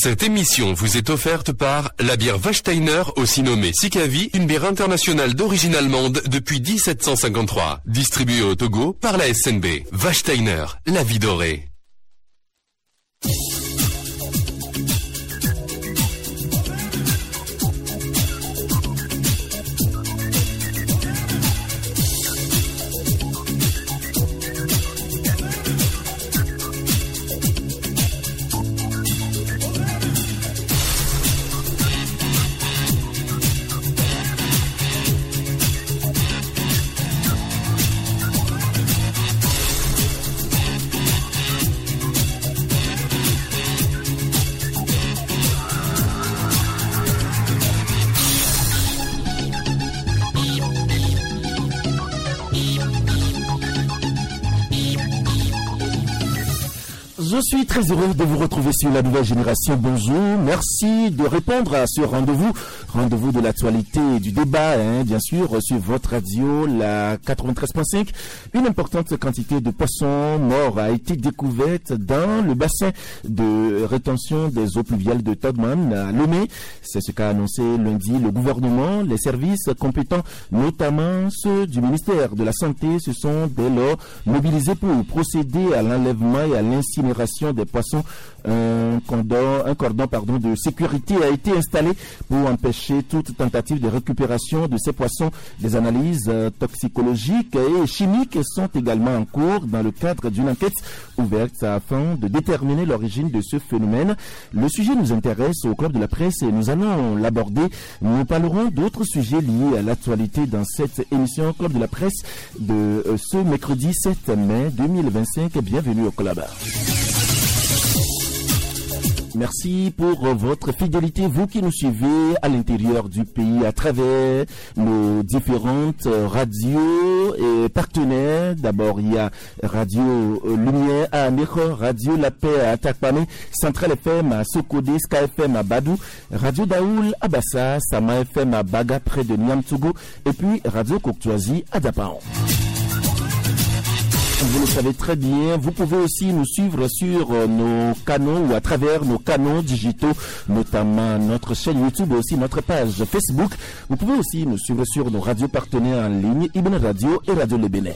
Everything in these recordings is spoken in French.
Cette émission vous est offerte par la bière Wachsteiner, aussi nommée Sikavi, une bière internationale d'origine allemande depuis 1753. Distribuée au Togo par la SNB. Wachsteiner, la vie dorée. Je suis très heureux de vous retrouver sur la nouvelle génération. Bonjour, merci de répondre à ce rendez-vous de l'actualité et du débat, bien sûr, sur votre radio, la 93.5. Une importante quantité de poissons morts a été découverte dans le bassin de rétention des eaux pluviales de Todman à Lomé. C'est ce qu'a annoncé lundi le gouvernement. Les services compétents, notamment ceux du ministère de la Santé, se sont dès lors mobilisés pour procéder à l'enlèvement et à l'incinération des poissons. Un cordon de sécurité a été installé pour empêcher toute tentative de récupération de ces poissons. Des analyses toxicologiques et chimiques sont également en cours dans le cadre d'une enquête ouverte afin de déterminer l'origine de ce phénomène. Le sujet nous intéresse au Club de la Presse et nous allons l'aborder. Nous parlerons d'autres sujets liés à l'actualité dans cette émission Club de la Presse de ce mercredi 7 mai 2025. Bienvenue au Club. Merci pour votre fidélité, vous qui nous suivez à l'intérieur du pays à travers nos différentes radios et partenaires. D'abord, il y a Radio Lumière à Améro, Radio La Paix à Takpame, Central FM à Sokodé, Sky FM à Badou, Radio Daoul à Bassa, Sama FM à Baga près de Niamtougou et puis Radio Coctoisie à Dapaon. Vous le savez très bien, vous pouvez aussi nous suivre sur nos canaux ou à travers nos canaux digitaux, notamment notre chaîne YouTube et aussi notre page Facebook. Vous pouvez aussi nous suivre sur nos radios partenaires en ligne, Ibn Radio et Radio Le Bénin.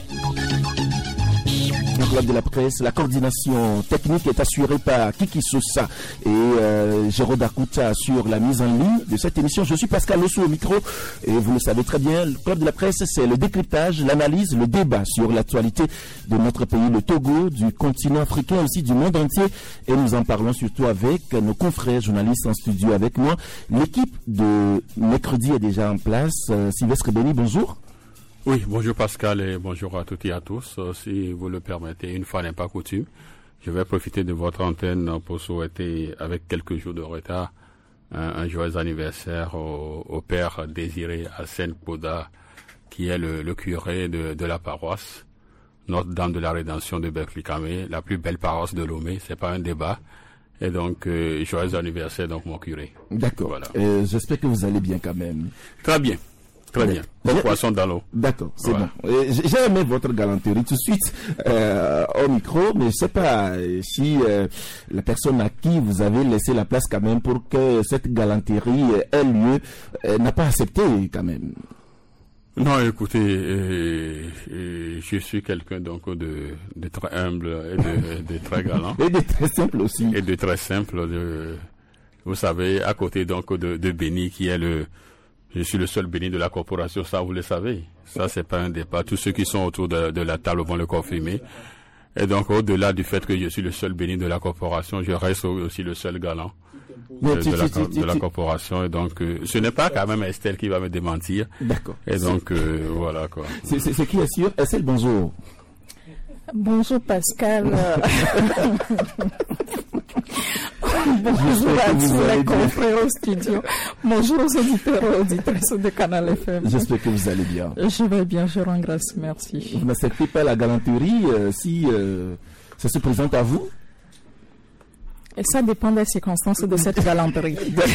Le Club de la Presse, la coordination technique est assurée par Kiki Sousa et Jérôme Dakuta sur la mise en ligne de cette émission. Je suis Pascal Lossou au micro et vous le savez très bien, le Club de la Presse, c'est le décryptage, l'analyse, le débat sur l'actualité de notre pays, le Togo, du continent africain, aussi du monde entier. Et nous en parlons surtout avec nos confrères journalistes en studio avec moi. L'équipe de mercredi est déjà en place. Sylvestre Béni, bonjour. Oui, bonjour Pascal et bonjour à toutes et à tous. Si vous le permettez, une fois n'est pas coutume, je vais profiter de votre antenne pour souhaiter, avec quelques jours de retard, un joyeux anniversaire au père Désiré Hassen Poda, qui est le curé de la paroisse Notre-Dame de la Rédemption de Berkeley-Camé, la plus belle paroisse de Lomé. C'est pas un débat. Et donc, joyeux anniversaire, donc, mon curé. D'accord. Voilà. J'espère que vous allez bien quand même. Très bien. Très bien. Bon poisson dans l'eau. D'accord, c'est bon. J'ai aimé votre galanterie tout de suite au micro, mais je ne sais pas si la personne à qui vous avez laissé la place quand même pour que cette galanterie ait lieu n'a pas accepté quand même. Non, écoutez, je suis quelqu'un donc de très humble et de très galant. Et de très simple aussi. Et de très simple. Vous savez, à côté donc de Béni qui est je suis le seul béni de la corporation, ça vous le savez. Ça, c'est pas un débat. Tous ceux qui sont autour de la table vont le confirmer. Et donc, au-delà du fait que je suis le seul béni de la corporation, je reste aussi le seul galant de la corporation. Et donc, ce n'est pas quand même Estelle qui va me démentir. D'accord. Et donc, voilà quoi. C'est qui est sûr? Estelle, bonjour. Bonjour Pascal. Bonjour à tous les confrères au studio. Bonjour aux auditeurs et auditrices de Canal FM. J'espère que vous allez bien. Je vais bien, je rends grâce, merci. Vous n'acceptez pas la galanterie si ça se présente à vous? Et ça dépend des circonstances de cette galanterie.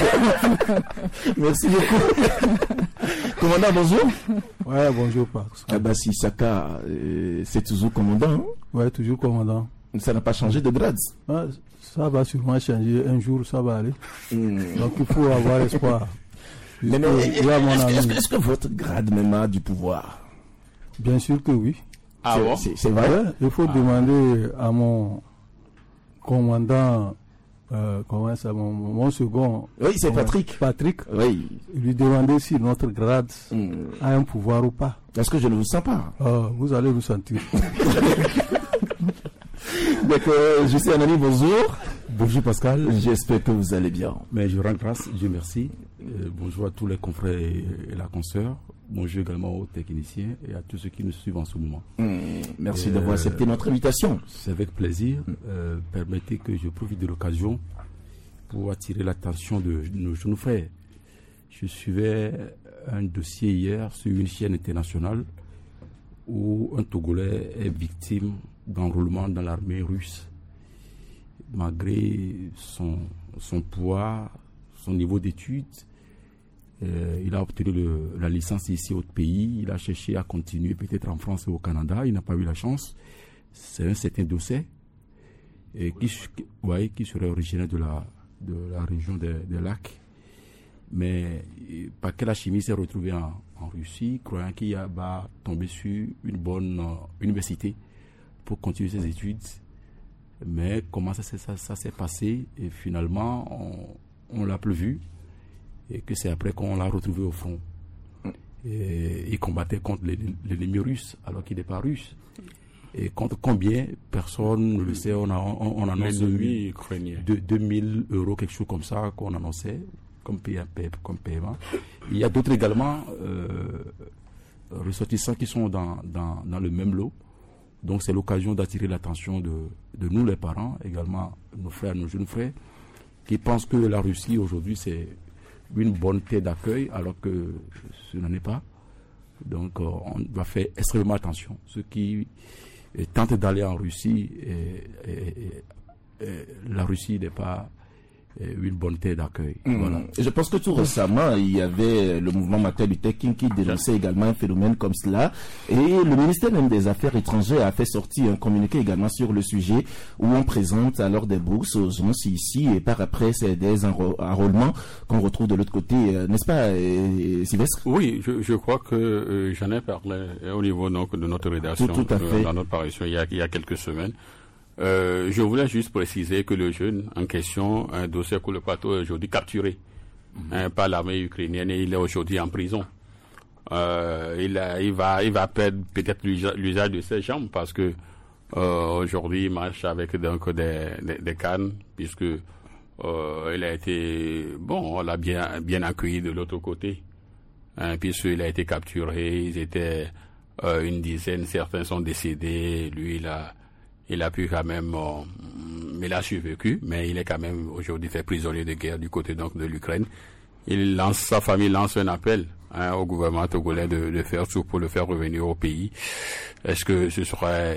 Merci beaucoup. Commandant, bonjour. Ouais, bonjour, Pax. Ah bah si Saka, c'est toujours commandant. Hein? Ouais, toujours commandant. Ça n'a pas changé de grade. Ça va sûrement changer. Un jour, ça va aller. Donc, il faut avoir espoir. Est-ce que votre grade même a du pouvoir? Bien sûr que oui. Ah bon? C'est vrai? Ouais, il faut demander à mon commandant, mon second. Oui, c'est Patrick. Patrick. Oui. Lui demander si notre grade a un pouvoir ou pas. Est-ce que je ne vous sens pas? Vous allez vous sentir. D'accord, je suis Anani, bonjour. Bonjour Pascal. J'espère que vous allez bien. Mais je rends grâce, Dieu merci. Bonjour à tous les confrères et la consoeur. Bonjour également aux techniciens et à tous ceux qui nous suivent en ce moment. Merci d'avoir accepté notre invitation. C'est avec plaisir. Permettez que je profite de l'occasion pour attirer l'attention de nos jeunes frères. Je suivais un dossier hier sur une chaîne internationale où un Togolais est victime d'enrôlement dans l'armée russe. Malgré son poids, son niveau d'études, il a obtenu la licence ici au pays. Il a cherché à continuer peut-être en France et au Canada. Il n'a pas eu la chance. C'est un certain dossier qui serait originaire de la région des lacs. Mais par quelle chimie s'est retrouvé en Russie, croyant qu'il va tomber sur une bonne université pour continuer ses études. Mais comment ça s'est passé? Et finalement, on l'a plus vu. Et que c'est après qu'on l'a retrouvé au front. Et il combattait contre l'ennemi russe, alors qu'il n'est pas russe. Et contre combien? Personne ne le sait. On annonce 2000 euros, quelque chose comme ça, qu'on annonçait comme paiement. Il y a d'autres également ressortissants qui sont dans le même lot. Donc c'est l'occasion d'attirer l'attention de nous les parents, également nos frères, nos jeunes frères, qui pensent que la Russie aujourd'hui c'est une bonne terre d'accueil, alors que ce n'en est pas. Donc on doit faire extrêmement attention. Ceux qui tentent d'aller en Russie, la Russie n'est pas une bonne terre d'accueil. Voilà. Je pense que tout récemment, il y avait le mouvement Martin Luther King qui dénonçait également un phénomène comme cela. Et le ministère même des Affaires étrangères a fait sortir un communiqué également sur le sujet où on présente alors des bourses aux gens ici et par après c'est des enrôlements qu'on retrouve de l'autre côté. N'est-ce pas, Sylvestre? Oui, je crois que j'en ai parlé au niveau donc, de notre rédaction, tout à fait. Dans notre parution il y a quelques semaines. Je voulais juste préciser que le jeune en question, un dossier que le plateau est aujourd'hui capturé par l'armée ukrainienne et il est aujourd'hui en prison. Il va perdre peut-être l'usage de ses jambes parce que aujourd'hui il marche avec donc des cannes puisque il a été on l'a bien accueilli de l'autre côté puisqu'il a été capturé. Ils étaient une dizaine, certains sont décédés. Lui il a pu quand même, il a survécu, mais il est quand même aujourd'hui fait prisonnier de guerre du côté donc de l'Ukraine. Sa famille lance un appel au gouvernement togolais de faire tout pour le faire revenir au pays. Est-ce que ce serait,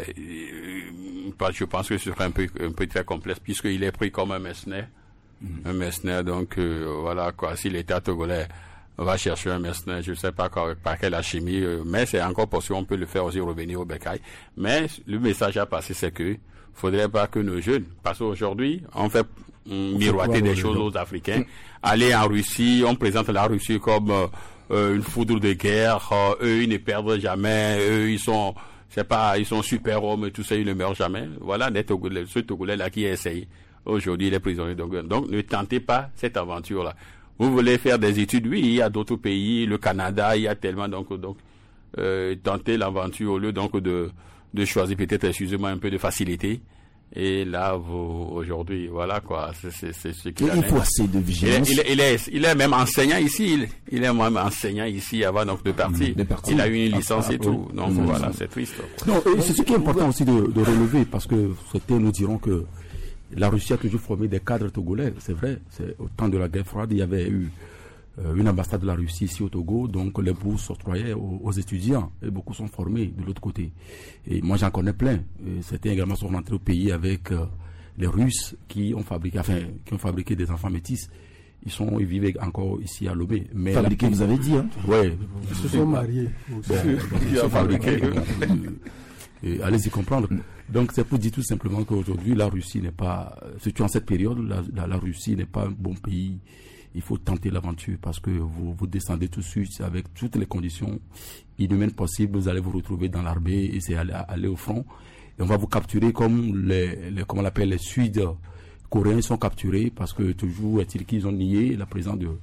je pense que ce serait un peu très complexe puisqu'il est pris comme un mercenaire. Un mercenaire, donc voilà quoi. Si l'État togolais va chercher un mercenaire, je ne sais pas par quelle alchimie, mais c'est encore possible, on peut le faire aussi revenir au bécail. Mais le message à passer, c'est que faudrait pas que nos jeunes, parce qu'aujourd'hui, on fait miroiter des choses aux Africains, aller en Russie, on présente la Russie comme une foudre de guerre, eux ils ne perdent jamais, eux ils sont super hommes et tout ça, ils ne meurent jamais. Voilà, ce Togolais là qui essaye. Aujourd'hui, il est prisonnier. Donc ne tentez pas cette aventure-là. Vous voulez faire des études, oui, il y a d'autres pays, le Canada, il y a tellement, donc tentez l'aventure au lieu donc de choisir peut-être, excusez-moi, un peu de facilité. Et là, aujourd'hui, voilà quoi, c'est ce qu'il a. Il faut assez de vigilance. Il est même enseignant ici. Il est même enseignant ici avant donc de partir. Il a eu une licence et tout. Donc voilà, c'est triste. Non, c'est ce qui est important aussi de relever parce que certains nous diront que la Russie a toujours formé des cadres togolais, c'est vrai. Au temps de la guerre froide, il y avait eu une ambassade de la Russie ici au Togo, donc les bourses s'octroyaient aux étudiants et beaucoup sont formés de l'autre côté. Et moi j'en connais plein. Certains également sont rentrés au pays avec les Russes qui ont fabriqué des enfants métis. Ils vivent encore ici à Lomé. Fabriqués, vous avez dit, hein? Ouais. Ils se sont mariés. Ils sont fabriqués. Et allez-y comprendre. Donc c'est pour dire tout simplement qu'aujourd'hui la Russie n'est pas, surtout en cette période, la Russie n'est pas un bon pays. Il faut tenter l'aventure parce que vous descendez tout de suite avec toutes les conditions inhumaines possibles. Vous allez vous retrouver dans l'armée et c'est aller au front. Et on va vous capturer comme comment on l'appelle, les Sud-Coréens sont capturés parce que toujours est-il qu'ils ont nié la présence de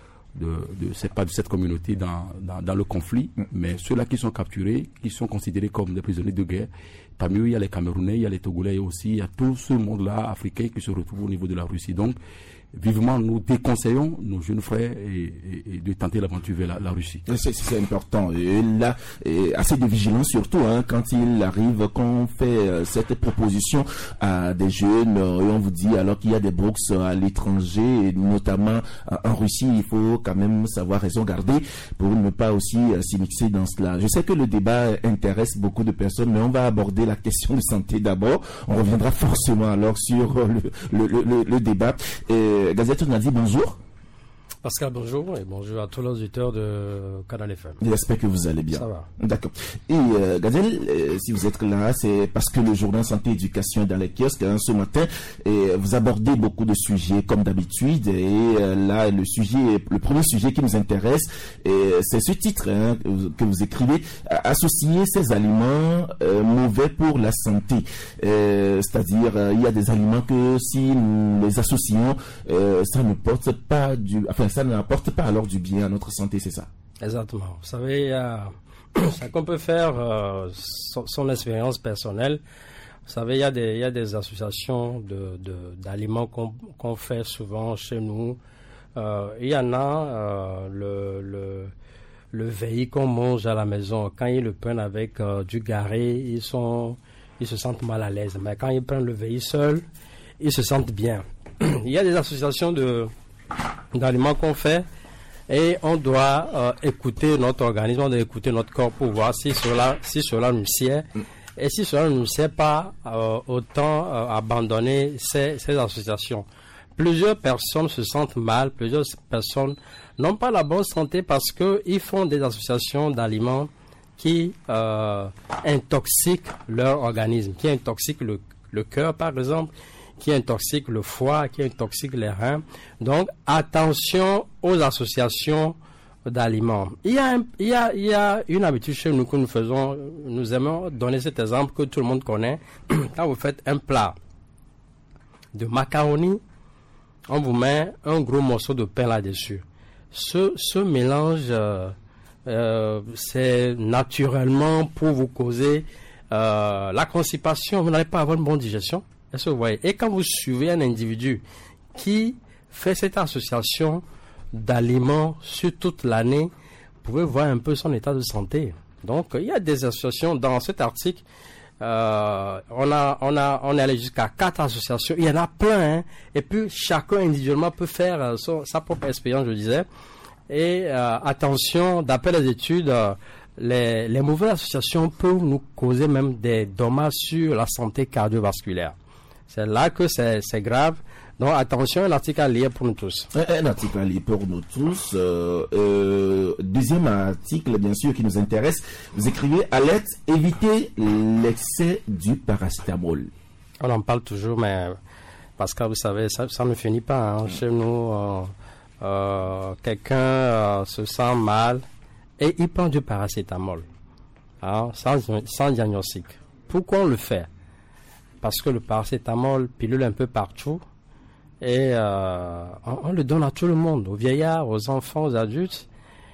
cette communauté dans le conflit, mais ceux-là qui sont capturés, qui sont considérés comme des prisonniers de guerre, parmi eux il y a les Camerounais, il y a les Togolais aussi, il y a tout ce monde-là africain qui se retrouve au niveau de la Russie. Donc vivement nous déconseillons nos jeunes frères et de tenter l'aventure vers la Russie. C'est important. Et là, assez de vigilance surtout quand il arrive, qu'on fait cette proposition à des jeunes et on vous dit alors qu'il y a des bourses à l'étranger, et notamment en Russie, il faut quand même savoir raison garder pour ne pas aussi s'immiscer dans cela. Je sais que le débat intéresse beaucoup de personnes, mais on va aborder la question de santé d'abord. On reviendra forcément alors sur le débat. Gazette, on a dit bonjour. Pascal, bonjour, et bonjour à tous les auditeurs de Canal FM. J'espère que vous allez bien. Ça va. D'accord. Et Gazelle, si vous êtes là, c'est parce que le journal Santé et Éducation est dans les kiosques ce matin, et vous abordez beaucoup de sujets comme d'habitude, et là, le premier sujet qui nous intéresse, c'est ce titre que vous écrivez, associer ces aliments mauvais pour la santé. C'est-à-dire, il y a des aliments que si nous les associons, ça n'apporte pas alors du bien à notre santé, c'est ça? Exactement. Vous savez, ça qu'on peut faire son expérience personnelle. Vous savez, il y a des associations d'aliments qu'on fait souvent chez nous. Il y en a le veillis qu'on mange à la maison. Quand ils le prennent avec du garé, ils se sentent mal à l'aise. Mais quand ils prennent le veillis seul, ils se sentent bien. Il y a des associations d'aliments qu'on fait et on doit écouter notre organisme, on doit écouter notre corps pour voir si cela nous sied, et si cela ne nous sied pas, autant abandonner ces associations. Plusieurs personnes se sentent mal, plusieurs personnes n'ont pas la bonne santé parce qu'ils font des associations d'aliments qui intoxiquent leur organisme, qui intoxiquent le cœur par exemple, qui intoxique le foie, qui intoxique les reins. Donc, attention aux associations d'aliments. Il y a une habitude chez nous que nous faisons. Nous aimons donner cet exemple que tout le monde connaît. Quand vous faites un plat de macaroni, on vous met un gros morceau de pain là-dessus. Ce mélange, c'est naturellement pour vous causer la constipation. Vous n'allez pas avoir une bonne digestion. Est-ce que vous voyez? Et quand vous suivez un individu qui fait cette association d'aliments sur toute l'année, vous pouvez voir un peu son état de santé. Donc, il y a des associations. Dans cet article, on est allé jusqu'à 4 associations. Il y en a plein, Et puis, chacun individuellement peut faire sa propre expérience, je disais. Et attention, d'après les études, les mauvaises associations peuvent nous causer même des dommages sur la santé cardiovasculaire. C'est là que c'est grave. Donc attention, un article à lire pour nous tous. Un article à lire pour nous tous. Deuxième article, bien sûr, qui nous intéresse. Vous écrivez « Alerte, éviter l'excès du paracétamol ». On en parle toujours, mais parce que vous savez, ça ne finit pas. Chez nous, quelqu'un se sent mal et il prend du paracétamol sans diagnostic. Pourquoi on le fait? Parce que le paracétamol pilule un peu partout et on le donne à tout le monde, aux vieillards, aux enfants, aux adultes.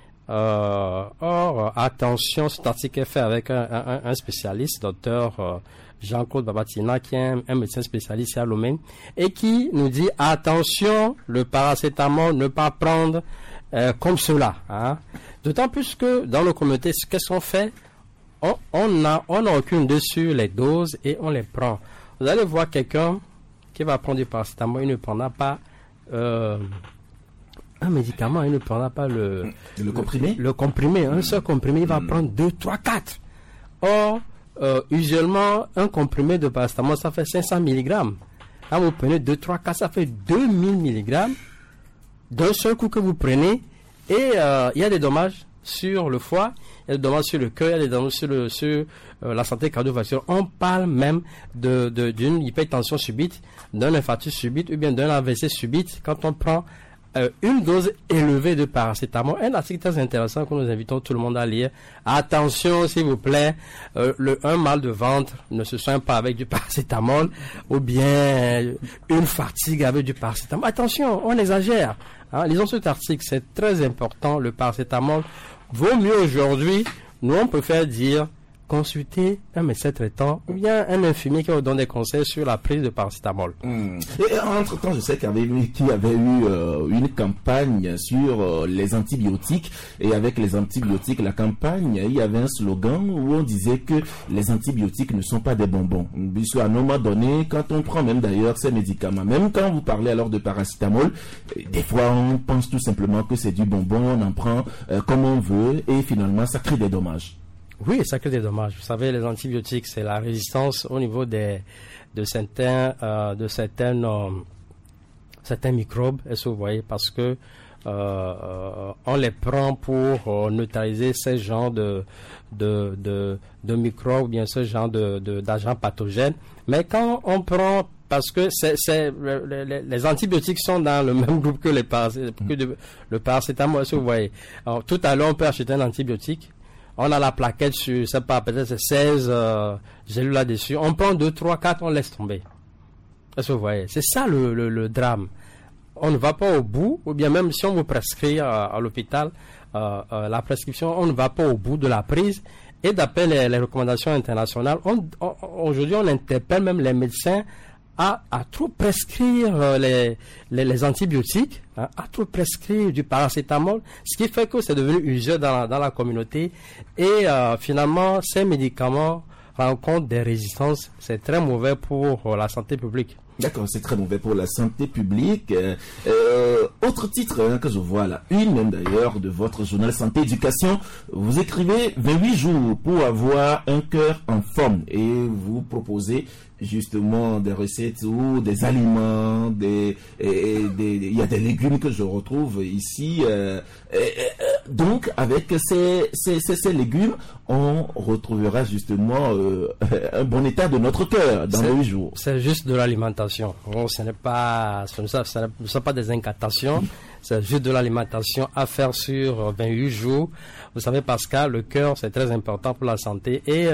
Or, attention, cet article est fait avec un spécialiste, docteur Jean-Claude Babatina, qui est un médecin spécialiste à Lomé, et qui nous dit attention, le paracétamol, ne pas prendre comme cela. D'autant plus que dans nos communautés, qu'est-ce qu'on fait? On n'a aucune idée sur les doses et on les prend. Vous allez voir quelqu'un qui va prendre du paracétamol, il ne prendra pas un médicament, il ne prendra pas le comprimé. Le comprimé, un seul comprimé, il va prendre 2, 3, 4. Or, usuellement, un comprimé de paracétamol, ça fait 500 mg. Quand vous prenez 2, 3, 4, ça fait 2000 mg d'un seul coup que vous prenez. Et il y a des dommages sur le foie, il y a des dommages sur le cœur, il y a des dommages sur la santé cardiovasculaire. On parle même d'une hypertension subite, d'un infarctus subite ou bien d'un AVC subite quand on prend une dose élevée de paracétamol. Un article très intéressant que nous invitons tout le monde à lire. Attention, s'il vous plaît, un mal de ventre ne se soigne pas avec du paracétamol ou bien une fatigue avec du paracétamol. Attention, on exagère. Lisons cet article, c'est très important. Le paracétamol vaut mieux aujourd'hui. Nous, on préfère dire consulter un médecin traitant ou bien un infirmier qui vous donne des conseils sur la prise de paracétamol. Et entre-temps, je sais qu'il y avait eu une campagne sur les antibiotiques. Et avec les antibiotiques, la campagne, il y avait un slogan où on disait que les antibiotiques ne sont pas des bonbons. Puisque à un moment donné, quand on prend même d'ailleurs ces médicaments, même quand vous parlez alors de paracétamol, des fois on pense tout simplement que c'est du bonbon, on en prend comme on veut et finalement ça crée des dommages. Oui, ça crée des dommages. Vous savez, les antibiotiques, c'est la résistance au niveau de certains microbes. Est-ce que vous voyez? Parce que on les prend pour neutraliser ces genres de microbes ou bien ce genre d'agents pathogènes. Mais quand on prend, parce que les antibiotiques sont dans le même groupe que le paracétamol, est-ce que vous voyez? Alors, tout à l'heure, on peut acheter un antibiotique. On a la plaquette sur, c'est pas, peut-être c'est 16 gélules là-dessus. On prend 2, 3, 4, on laisse tomber. Est-ce que vous voyez? C'est ça le drame. On ne va pas au bout, ou bien même si on vous prescrit à l'hôpital la prescription, on ne va pas au bout de la prise. Et d'après les recommandations internationales, aujourd'hui on interpelle même les médecins à trop prescrire les antibiotiques, à trop prescrire du paracétamol, ce qui fait que c'est devenu usé dans la communauté et finalement ces médicaments rencontrent des résistances. C'est très mauvais pour la santé publique. D'accord, c'est très mauvais pour la santé publique. Autre titre que je vois là, une même d'ailleurs de votre journal Santé Éducation, vous écrivez 28 jours pour avoir un cœur en forme et vous proposez justement des recettes ou des aliments, il y a des légumes que je retrouve ici. Donc avec ces légumes, on retrouvera justement un bon état de notre cœur dans 28 jours. C'est juste de l'alimentation. Bon, ce ne sont pas des incantations. C'est juste de l'alimentation à faire sur 28 jours. Vous savez, Pascal, le cœur, c'est très important pour la santé. Et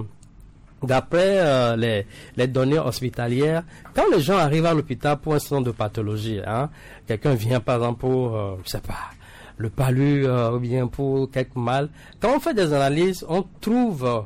d'après les données hospitalières, quand les gens arrivent à l'hôpital pour un certain nombre de pathologies, quelqu'un vient par exemple pour, je sais pas, le palu ou bien pour quelque mal, quand on fait des analyses, on trouve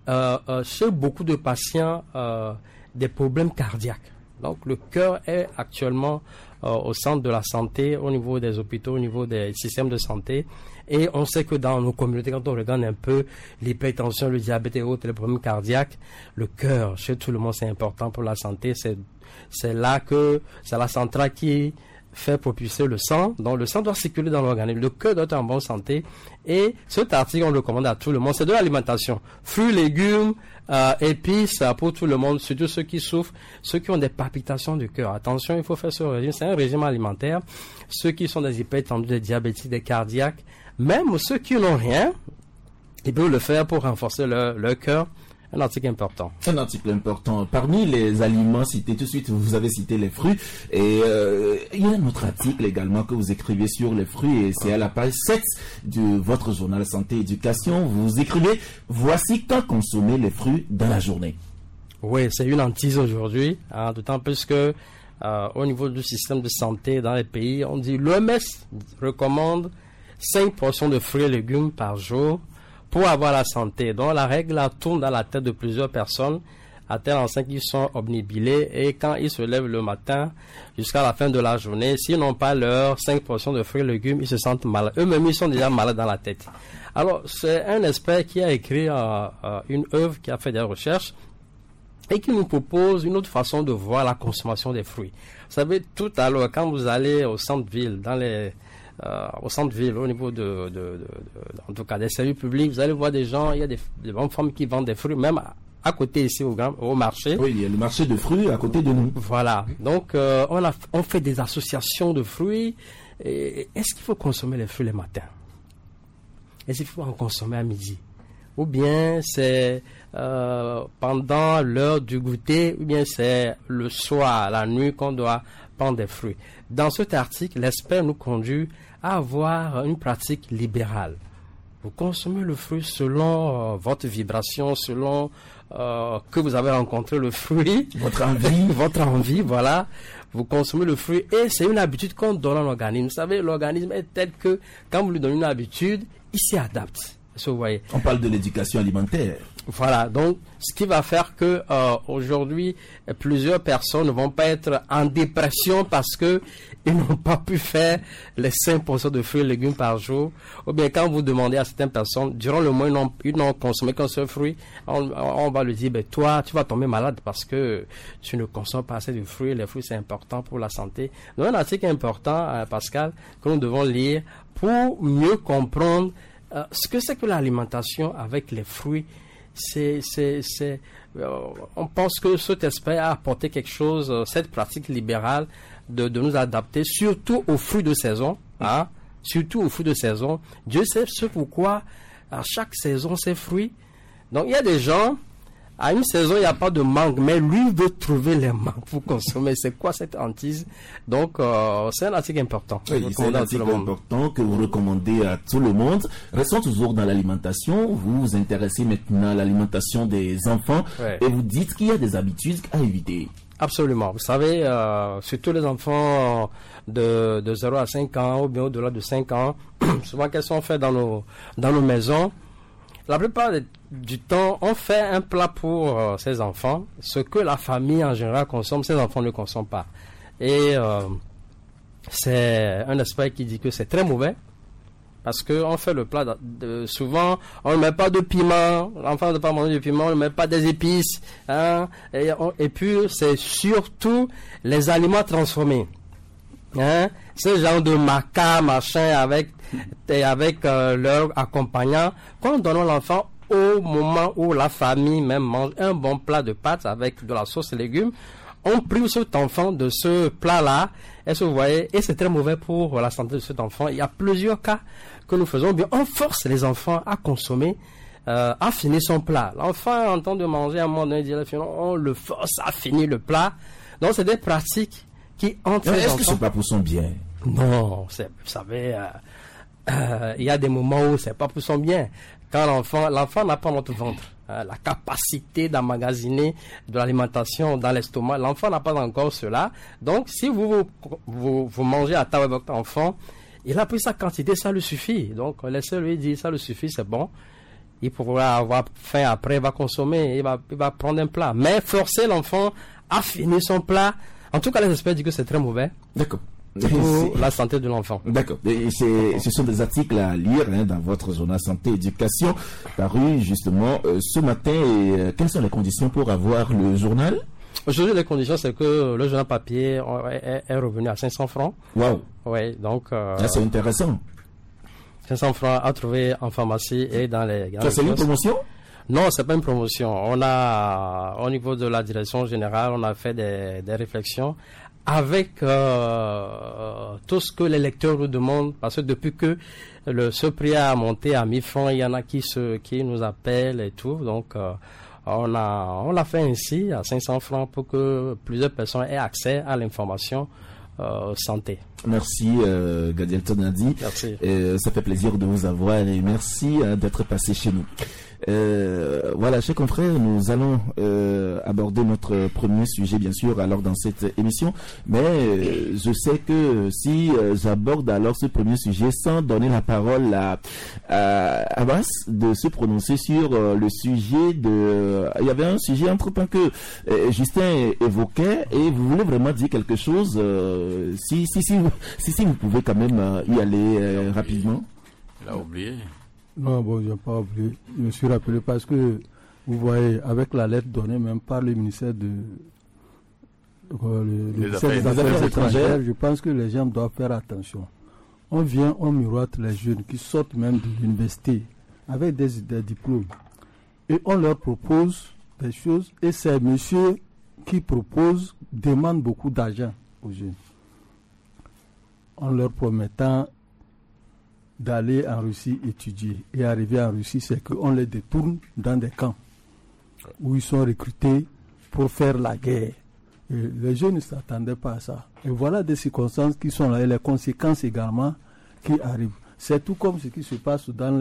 chez beaucoup de patients des problèmes cardiaques. Donc le cœur est actuellement au centre de la santé, au niveau des hôpitaux, au niveau des systèmes de santé. Et on sait que dans nos communautés, quand on regarde un peu l'hypertension, le diabète et autres, les problèmes cardiaques, le cœur, chez tout le monde, c'est important pour la santé. C'est là que c'est la centrale qui fait propulser le sang. Donc le sang doit circuler dans l'organisme. Le cœur doit être en bonne santé. Et cet article, on le recommande à tout le monde. C'est de l'alimentation. Fruits, légumes, épices pour tout le monde, surtout ceux qui souffrent, ceux qui ont des palpitations du cœur. Attention, il faut faire ce régime. C'est un régime alimentaire. Ceux qui sont des hypertendus, des diabétiques, des cardiaques, même ceux qui n'ont rien, ils peuvent le faire pour renforcer leur cœur. Un article important. Un article important. Parmi les aliments cités, tout de suite, vous avez cité les fruits. Et il y a un autre article également que vous écrivez sur les fruits. Et c'est à la page 7 de votre journal Santé Éducation. Vous écrivez, voici quand consommer les fruits dans la journée. Oui, c'est une hantise aujourd'hui. D'autant plus que au niveau du système de santé dans les pays, on dit l'OMS recommande 5 portions de fruits et légumes par jour pour avoir la santé. Donc la règle tourne dans la tête de plusieurs personnes à tel enseigne qu'ils sont obnubilés et quand ils se lèvent le matin jusqu'à la fin de la journée, s'ils n'ont pas leurs 5 portions de fruits et légumes, ils se sentent malades. Eux-mêmes, ils sont déjà malades dans la tête. Alors c'est un expert qui a écrit une œuvre, qui a fait des recherches et qui nous propose une autre façon de voir la consommation des fruits. Vous savez, tout à l'heure, quand vous allez au centre-ville, au centre-ville, au niveau en tout cas des services publics, vous allez voir des gens, il y a des bonnes femmes qui vendent des fruits, même à côté ici au marché. Oui, il y a le marché de fruits à côté de nous. Voilà. Donc, on fait des associations de fruits. Est-ce qu'il faut consommer les fruits le matin? est-ce qu'il faut en consommer à midi? Ou bien c'est pendant l'heure du goûter, ou bien c'est le soir, la nuit qu'on doit prendre des fruits. Dans cet article, l'expert nous conduit à avoir une pratique libérale. Vous consommez le fruit selon votre vibration, selon que vous avez rencontré le fruit. Votre envie. Votre envie, voilà. Vous consommez le fruit et c'est une habitude qu'on donne à l'organisme. Vous savez, l'organisme est tel que quand vous lui donnez une habitude, il s'y adapte. Vous voyez. On parle de l'éducation alimentaire. Voilà, donc ce qui va faire que aujourd'hui plusieurs personnes ne vont pas être en dépression parce que ils n'ont pas pu faire les 5% de fruits et légumes par jour. Ou bien quand vous demandez à certaines personnes, durant le mois ils n'ont consommé qu'un seul fruit, on va lui dire, ben toi tu vas tomber malade parce que tu ne consommes pas assez de fruits. Les fruits c'est important pour la santé. Donc un article important, Pascal, que nous devons lire pour mieux comprendre ce que c'est que l'alimentation avec les fruits. On pense que cet expert a apporté quelque chose, cette pratique libérale de nous adapter, surtout aux fruits de saison. Hein? Surtout aux fruits de saison. Dieu sait ce pourquoi à chaque saison ses fruits. Donc il y a des gens, à une saison il n'y a pas de mangue, mais lui veut trouver les mangues pour consommer. C'est quoi cette hantise? Donc c'est un article important. Oui, c'est un article important que vous recommandez à tout le monde. Restons toujours dans l'alimentation. Vous vous intéressez maintenant à l'alimentation des enfants, ouais. Et vous dites qu'il y a des habitudes à éviter. Absolument. Vous savez, surtout les enfants de 0 à 5 ans ou bien au-delà de 5 ans, souvent qu'elles sont faites dans nos maisons. La plupart du temps, on fait un plat pour ces enfants. Ce que la famille en général consomme, ces enfants ne consomment pas. Et c'est un expert qui dit que c'est très mauvais. Parce qu'on fait le plat, souvent, on ne met pas de piment, l'enfant ne doit pas manger de piment, on ne met pas des épices. Hein, et puis, c'est surtout les aliments transformés. Hein, ce genre de maca, machin, avec leur accompagnant, qu'on donne à l'enfant au moment où la famille même mange un bon plat de pâtes avec de la sauce et légumes. On prive cet enfant de ce plat-là, est-ce que vous voyez, et c'est très mauvais pour la santé de cet enfant. Il y a plusieurs cas que nous faisons, bien on force les enfants à consommer, à finir son plat. L'enfant est en train de manger à un moment donné, on le force à finir le plat. Donc c'est des pratiques qui entrent. Est-ce que c'est pas pour son bien? Non, vous savez, il y a des moments où c'est pas pour son bien. Quand l'enfant n'a pas notre ventre, la capacité d'emmagasiner de l'alimentation dans l'estomac, l'enfant n'a pas encore cela. Donc, si vous mangez à table avec votre enfant, il a pris sa quantité, ça lui suffit. Donc, laissez-lui dire, ça lui suffit, c'est bon. Il pourra avoir faim après, il va consommer, il va prendre un plat. Mais forcer l'enfant à finir son plat, en tout cas, les experts disent que c'est très mauvais. D'accord. Pour la santé de l'enfant. D'accord. Ce sont des articles à lire dans votre journal santé éducation paru justement ce matin. Et quelles sont les conditions pour avoir le journal? Aujourd'hui, les conditions, c'est que le journal papier est revenu à 500 francs. Waouh. Oui, donc. C'est intéressant. 500 francs à trouver en pharmacie et dans les grandes. C'est une promotion? Non, c'est pas une promotion. On a, au niveau de la direction générale, on a fait des réflexions avec tout ce que les lecteurs nous demandent, parce que depuis que ce prix a monté à 1000 francs, il y en a qui nous appellent et tout. Donc, on l'a fait ainsi à 500 francs pour que plusieurs personnes aient accès à l'information santé. Merci Gadiel Tonadi. Merci. Ça fait plaisir de vous avoir et merci d'être passé chez nous. Voilà, chers confrères, nous allons aborder notre premier sujet, bien sûr, alors dans cette émission. Mais je sais que si j'aborde alors ce premier sujet sans donner la parole à Abbas de se prononcer sur le sujet il y avait un sujet entre-temps que Justin évoquait et vous voulez vraiment dire quelque chose. Si vous pouvez quand même y aller rapidement. Il a oublié. Non, bon, je n'ai pas oublié. Je me suis rappelé parce que, vous voyez, avec la lettre donnée même par le ministère des Affaires étrangères, je pense que les gens doivent faire attention. On miroite les jeunes qui sortent même de l'université avec des diplômes. Et on leur propose des choses. Et ces messieurs qui proposent demandent beaucoup d'argent aux jeunes. En leur promettant d'aller en Russie étudier. Et arriver en Russie, c'est qu'on les détourne dans des camps où ils sont recrutés pour faire la guerre. Et les jeunes ne s'attendaient pas à ça. Et voilà des circonstances qui sont là et les conséquences également qui arrivent. C'est tout comme ce qui se passe dans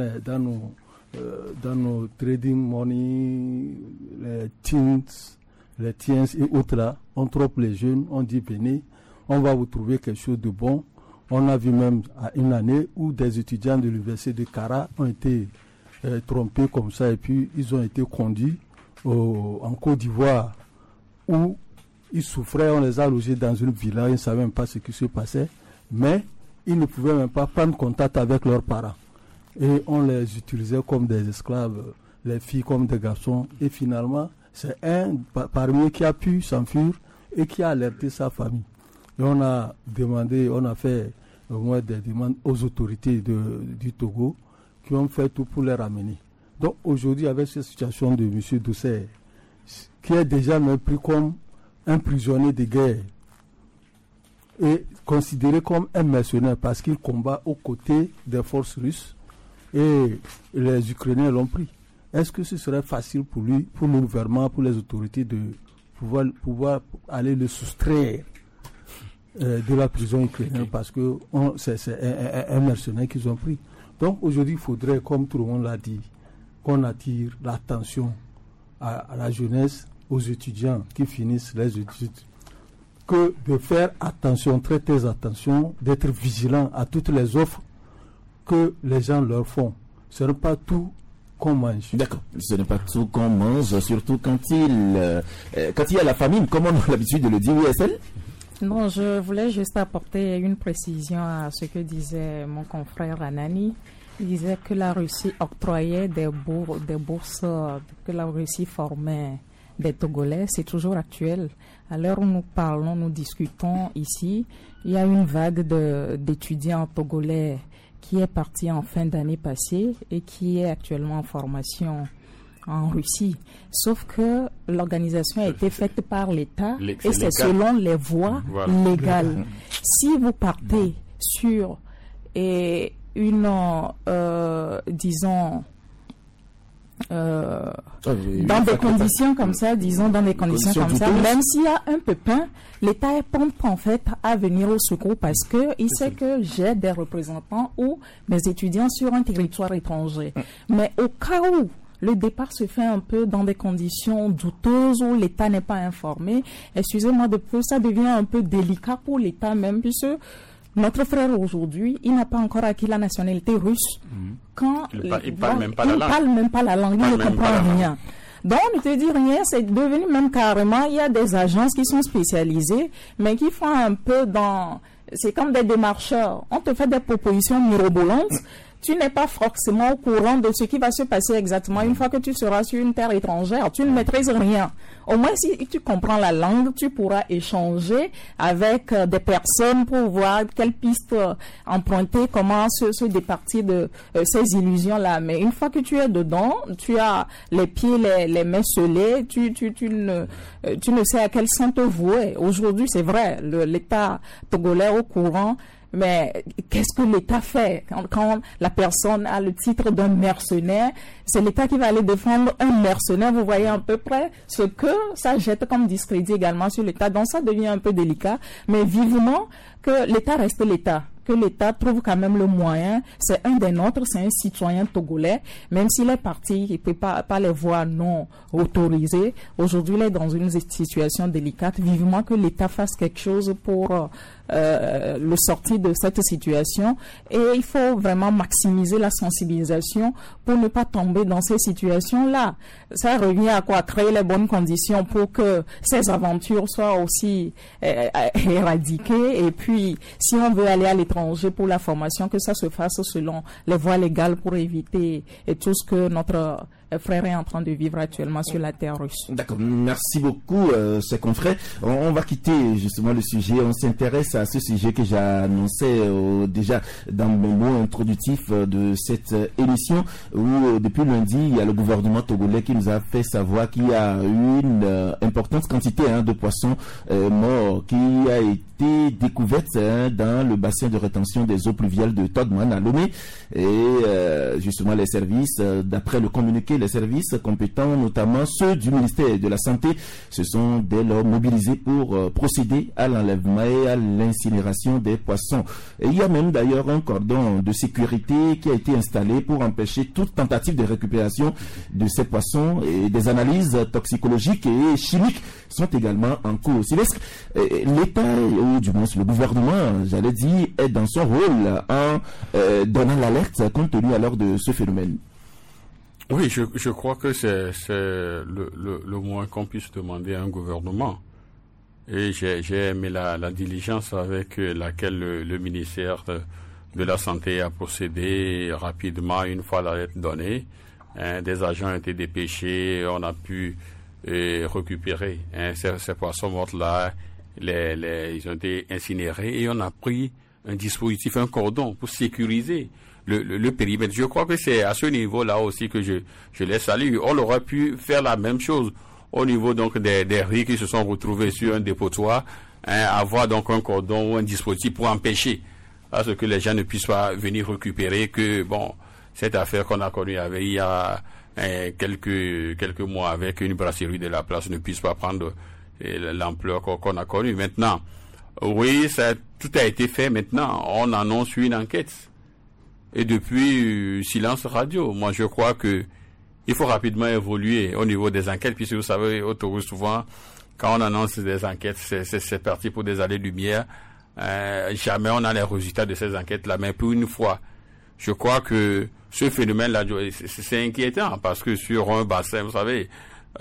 nos trading money, les tiens et autres là. On trompe les jeunes, on dit venez, on va vous trouver quelque chose de bon. On a vu même à une année où des étudiants de l'université de Kara ont été trompés comme ça et puis ils ont été conduits en Côte d'Ivoire où ils souffraient, on les a logés dans une villa, ils ne savaient même pas ce qui se passait, mais ils ne pouvaient même pas prendre contact avec leurs parents. Et on les utilisait comme des esclaves, les filles comme des garçons. Et finalement, c'est un parmi eux qui a pu s'enfuir et qui a alerté sa famille. Et on a fait au moins des demandes aux autorités du Togo qui ont fait tout pour les ramener. Donc aujourd'hui, avec cette situation de M. Doucet, qui est déjà même pris comme un prisonnier de guerre et considéré comme un mercenaire parce qu'il combat aux côtés des forces russes et les Ukrainiens l'ont pris. Est-ce que ce serait facile pour lui, pour le gouvernement, pour les autorités de pouvoir aller le soustraire de la prison ukrainienne parce que c'est un mercenaire qu'ils ont pris. Donc aujourd'hui, il faudrait, comme tout le monde l'a dit, qu'on attire l'attention à la jeunesse, aux étudiants qui finissent les études, que de faire attention, très très attention, d'être vigilant à toutes les offres que les gens leur font. Ce n'est pas tout qu'on mange. D'accord, ce n'est pas tout qu'on mange, surtout quand il y a la famine, comme on a l'habitude de le dire, oui, Estelle? Non, je voulais juste apporter une précision à ce que disait mon confrère Anani. Il disait que la Russie octroyait des bourses, que la Russie formait des Togolais. C'est toujours actuel. À l'heure où nous parlons, nous discutons ici, il y a une vague d'étudiants togolais qui est partie en fin d'année passée et qui est actuellement en formation en Russie. Sauf que l'organisation a été faite par l'État et c'est selon les voies légales. Si vous partez sur disons dans des conditions comme ça, même s'il y a un pépin, l'État est prompt en fait à venir au secours parce que il sait que j'ai des représentants ou des étudiants sur un territoire étranger. Mais au cas où le départ se fait un peu dans des conditions douteuses où l'État n'est pas informé, excusez-moi de peu, ça devient un peu délicat pour l'État même puisque notre frère aujourd'hui, il n'a pas encore acquis la nationalité russe. Quand il parle même pas la langue, il ne comprend rien. Donc, on ne te dit rien, c'est devenu même carrément, il y a des agences qui sont spécialisées, mais qui font un peu c'est comme des démarcheurs. On te fait des propositions mirobolantes. Tu n'es pas forcément au courant de ce qui va se passer exactement une fois que tu seras sur une terre étrangère. Tu ne maîtrises rien. Au moins, si tu comprends la langue, tu pourras échanger avec des personnes pour voir quelles pistes emprunter, comment se départir de ces illusions-là. Mais une fois que tu es dedans, tu as les pieds, les mains scellées, tu ne sais à quel sens te vouer. Aujourd'hui, c'est vrai, l'État togolais est au courant. Mais qu'est-ce que l'État fait quand la personne a le titre d'un mercenaire? C'est l'État qui va aller défendre un mercenaire. Vous voyez à peu près ce que ça jette comme discrédit également sur l'État. Donc ça devient un peu délicat. Mais vivement que l'État reste l'État. Que l'État trouve quand même le moyen. C'est un des nôtres, c'est un citoyen togolais. Même s'il est parti, il ne peut pas les voies non autorisées. Aujourd'hui, il est dans une situation délicate. Vivement que l'État fasse quelque chose pour le sortir de cette situation. Et il faut vraiment maximiser la sensibilisation pour ne pas tomber dans ces situations-là. Ça revient à quoi? Créer les bonnes conditions pour que ces aventures soient aussi éradiquées. Et puis, si on veut aller à l'étranger pour la formation, que ça se fasse selon les voies légales pour éviter tout ce que notre Frère est en train de vivre actuellement sur la terre russe. D'accord, merci beaucoup, chers confrères. On va quitter justement le sujet. On s'intéresse à ce sujet que j'annonçais déjà dans mon mot introductif de cette émission, où depuis lundi, il y a le gouvernement togolais qui nous a fait savoir qu'il y a une importante quantité de poissons morts qui a été découverte dans le bassin de rétention des eaux pluviales de Todman à Lomé. Et justement, les services, d'après le communiqué, les services compétents, notamment ceux du ministère de la Santé, se sont dès lors mobilisés pour procéder à l'enlèvement et à l'incinération des poissons. Et il y a même d'ailleurs un cordon de sécurité qui a été installé pour empêcher toute tentative de récupération de ces poissons, et des analyses toxicologiques et chimiques sont également en cours. Sylvestre, l'État, ou du moins le gouvernement, j'allais dire, est dans son rôle en donnant l'alerte compte tenu alors de ce phénomène. Oui, je crois que c'est le moins qu'on puisse demander à un gouvernement. Et j'ai aimé la diligence avec laquelle le ministère de la Santé a procédé rapidement une fois l'alerte donnée. Des agents ont été dépêchés, on a pu récupérer ces poissons morts-là, ils ont été incinérés et on a pris un dispositif, un cordon pour sécuriser le périmètre. Je crois que c'est à ce niveau-là aussi que je les salue. On aurait pu faire la même chose au niveau donc des riz qui se sont retrouvés sur un dépotoir, avoir donc un cordon ou un dispositif pour empêcher à ce que les gens ne puissent pas venir récupérer, que bon, cette affaire qu'on a connue il y a quelques mois avec une brasserie de la place ne puisse pas prendre l'ampleur qu'on a connue. Maintenant, oui, tout a été fait. Maintenant, on annonce une enquête. Et depuis, silence radio. Moi, je crois que il faut rapidement évoluer au niveau des enquêtes, puisque vous savez, au Togo, souvent, quand on annonce des enquêtes, c'est parti pour des années-lumière. Jamais on a les résultats de ces enquêtes-là, mais pour une fois, je crois que ce phénomène-là, c'est inquiétant, parce que sur un bassin, vous savez,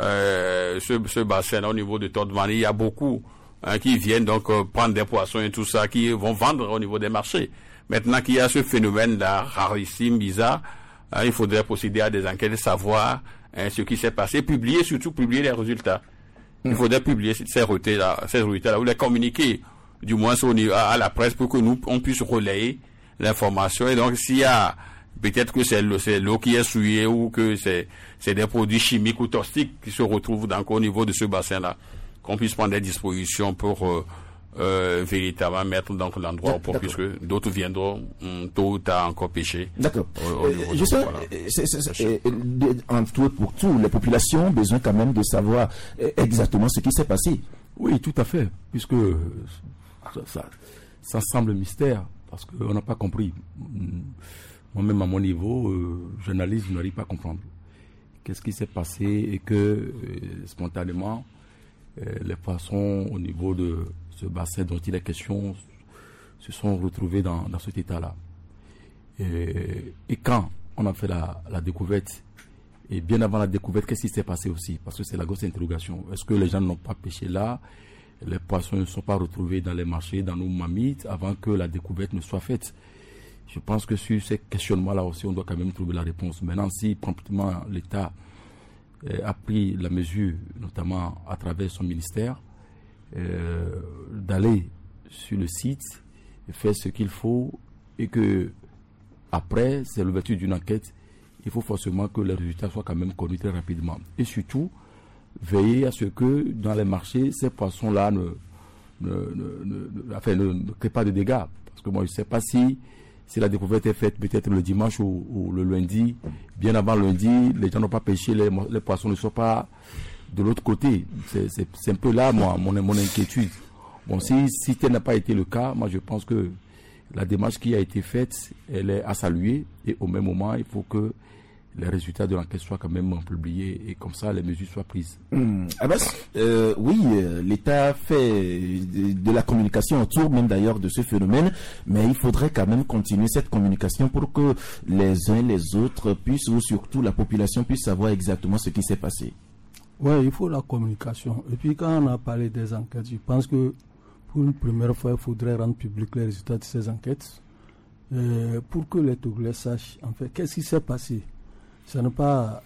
ce bassin-là, au niveau de Todman, il y a beaucoup qui viennent donc prendre des poissons et tout ça, qui vont vendre au niveau des marchés. Maintenant qu'il y a ce phénomène-là, rarissime, bizarre, il faudrait procéder à des enquêtes, savoir ce qui s'est passé, surtout publier les résultats. Il faudrait publier ces résultats-là, ou les communiquer, du moins à la presse, pour que on puisse relayer l'information. Et donc, s'il y a, peut-être que c'est l'eau qui est souillée, ou que c'est des produits chimiques ou toxiques qui se retrouvent donc au niveau de ce bassin-là, qu'on puisse prendre des dispositions pour véritablement mettre donc l'endroit pour, puisque d'autres viendront tôt ou tard encore pêcher. D'accord. Je sais, pour tout, les populations ont besoin quand même de savoir exactement ce qui s'est passé. Oui, tout à fait, puisque ça semble mystère, parce qu'on n'a pas compris. Moi-même, à mon niveau, journaliste, je n'arrive pas à comprendre qu'est-ce qui s'est passé, et que spontanément, les poissons au niveau de ce bassin dont il est question se sont retrouvés dans cet état-là. Et quand on a fait la découverte, et bien avant la découverte, qu'est-ce qui s'est passé aussi? Parce que c'est la grosse interrogation. Est-ce que les gens n'ont pas pêché là? Les poissons ne sont pas retrouvés dans les marchés, dans nos mamites, avant que la découverte ne soit faite? Je pense que sur ces questionnements-là aussi, on doit quand même trouver la réponse. Maintenant, si promptement l'État a pris la mesure, notamment à travers son ministère, d'aller sur le site et faire ce qu'il faut, et que après, c'est l'ouverture d'une enquête, il faut forcément que les résultats soient quand même connus très rapidement. Et surtout, veiller à ce que dans les marchés, ces poissons-là ne créent pas de dégâts. Parce que moi, je ne sais pas si la découverte est faite peut-être le dimanche ou le lundi, bien avant lundi, les gens n'ont pas pêché, les poissons ne sont pas de l'autre côté. C'est un peu là, mon inquiétude. Bon, si tel n'a pas été le cas, moi je pense que la démarche qui a été faite, elle est à saluer, et au même moment, il faut que les résultats de l'enquête soient quand même publiés, et comme ça les mesures soient prises. Abbas, oui, l'État fait de la communication autour même d'ailleurs de ce phénomène, mais il faudrait quand même continuer cette communication pour que les uns les autres puissent, ou surtout la population puisse savoir exactement ce qui s'est passé. Oui, il faut la communication. Et puis quand on a parlé des enquêtes, je pense que pour une première fois, il faudrait rendre public les résultats de ces enquêtes pour que les Togolais sachent en fait qu'est-ce qui s'est passé. Ce n'est pas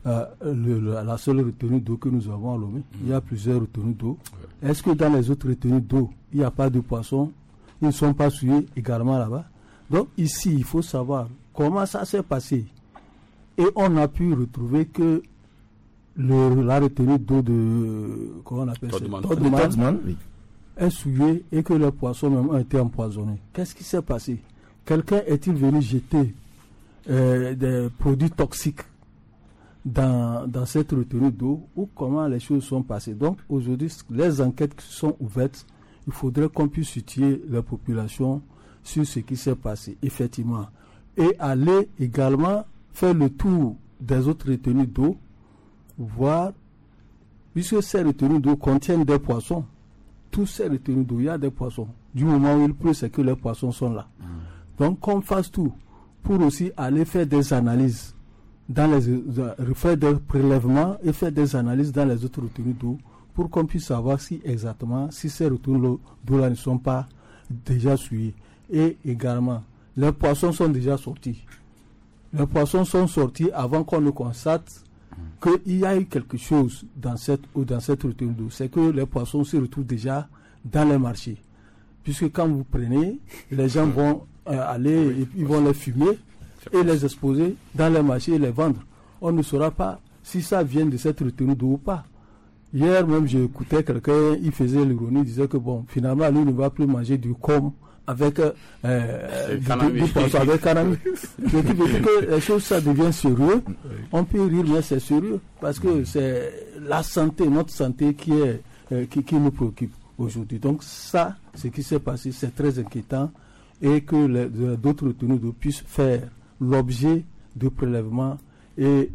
la seule retenue d'eau que nous avons à Lomé. Il y a plusieurs retenues d'eau. Est-ce que dans les autres retenues d'eau, il n'y a pas de poissons? Ils ne sont pas souillés également là-bas. Donc ici, il faut savoir comment ça s'est passé. Et on a pu retrouver que la retenue d'eau de... Comment on appelle ça? Todman est souillée et que les poissons même ont été empoisonnés. Qu'est-ce qui s'est passé? Quelqu'un est-il venu jeter des produits toxiques dans cette retenue d'eau, ou comment les choses sont passées? Donc aujourd'hui, les enquêtes qui sont ouvertes, il faudrait qu'on puisse situer la population sur ce qui s'est passé, effectivement. Et aller également faire le tour des autres retenues d'eau, voir, puisque ces retenues d'eau contiennent des poissons, tous ces retenues d'eau, il y a des poissons. Du moment où il pleut, c'est que les poissons sont là. Donc qu'on fasse tout pour aussi aller faire des analyses, faire des prélèvements et faire des analyses dans les autres retenues d'eau, pour qu'on puisse savoir si ces retenues d'eau-là ne sont pas déjà souillées. Et également, les poissons sont déjà sortis. Les poissons sont sortis avant qu'on ne constate qu'il y a eu quelque chose dans cette retenue d'eau. C'est que les poissons se retrouvent déjà dans les marchés. Puisque quand vous prenez, les gens vont aller, et ils vont les fumer et les exposer dans les marchés et les vendre. On ne saura pas si ça vient de cette retenue d'eau ou pas. Hier même, j'ai écouté quelqu'un, il faisait l'ironie, il disait que bon, finalement, lui ne va plus manger du com avec du poisson avec canami. Je dis que les choses, ça devient sérieux. On peut rire, mais c'est sérieux, parce que c'est la santé, notre santé qui nous préoccupe aujourd'hui. Donc ça, ce qui s'est passé, c'est très inquiétant, et que d'autres retenues d'eau puissent faire l'objet de prélèvements et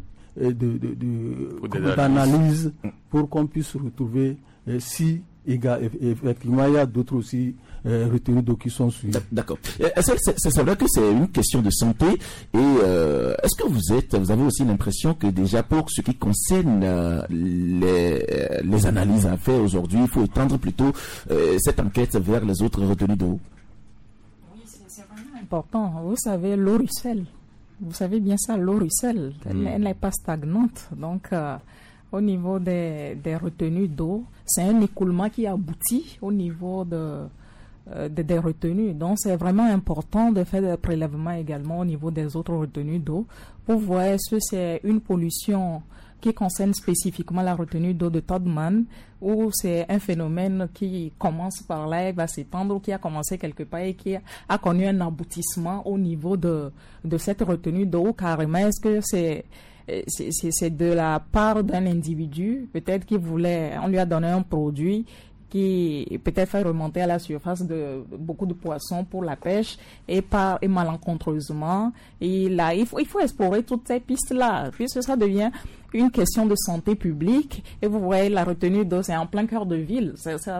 d'analyse pour qu'on puisse retrouver si effectivement il y a d'autres aussi retenues d'eau qui sont suivies. D'accord. C'est vrai que c'est une question de santé, et est-ce que vous avez aussi l'impression que déjà pour ce qui concerne les analyses à faire aujourd'hui, il faut étendre plutôt cette enquête vers les autres retenues d'eau? Oui, c'est vraiment important. Vous savez, l'eau ruisselle. Vous savez bien ça, l'eau ruisselle, elle n'est pas stagnante. Donc, au niveau des retenues d'eau, c'est un écoulement qui aboutit au niveau des retenues. Donc, c'est vraiment important de faire des prélèvements également au niveau des autres retenues d'eau pour voir si c'est une pollution qui concerne spécifiquement la retenue d'eau de Todman, ou c'est un phénomène qui commence par là et va s'étendre, ou qui a commencé quelque part et qui a connu un aboutissement au niveau de cette retenue d'eau. Carrément, est-ce que c'est de la part d'un individu, peut-être on lui a donné un produit qui peut-être fait remonter à la surface de beaucoup de poissons pour la pêche, et malencontreusement, il faut explorer toutes ces pistes-là, puisque ça devient une question de santé publique. Et vous voyez, la retenue d'eau, c'est en plein cœur de ville.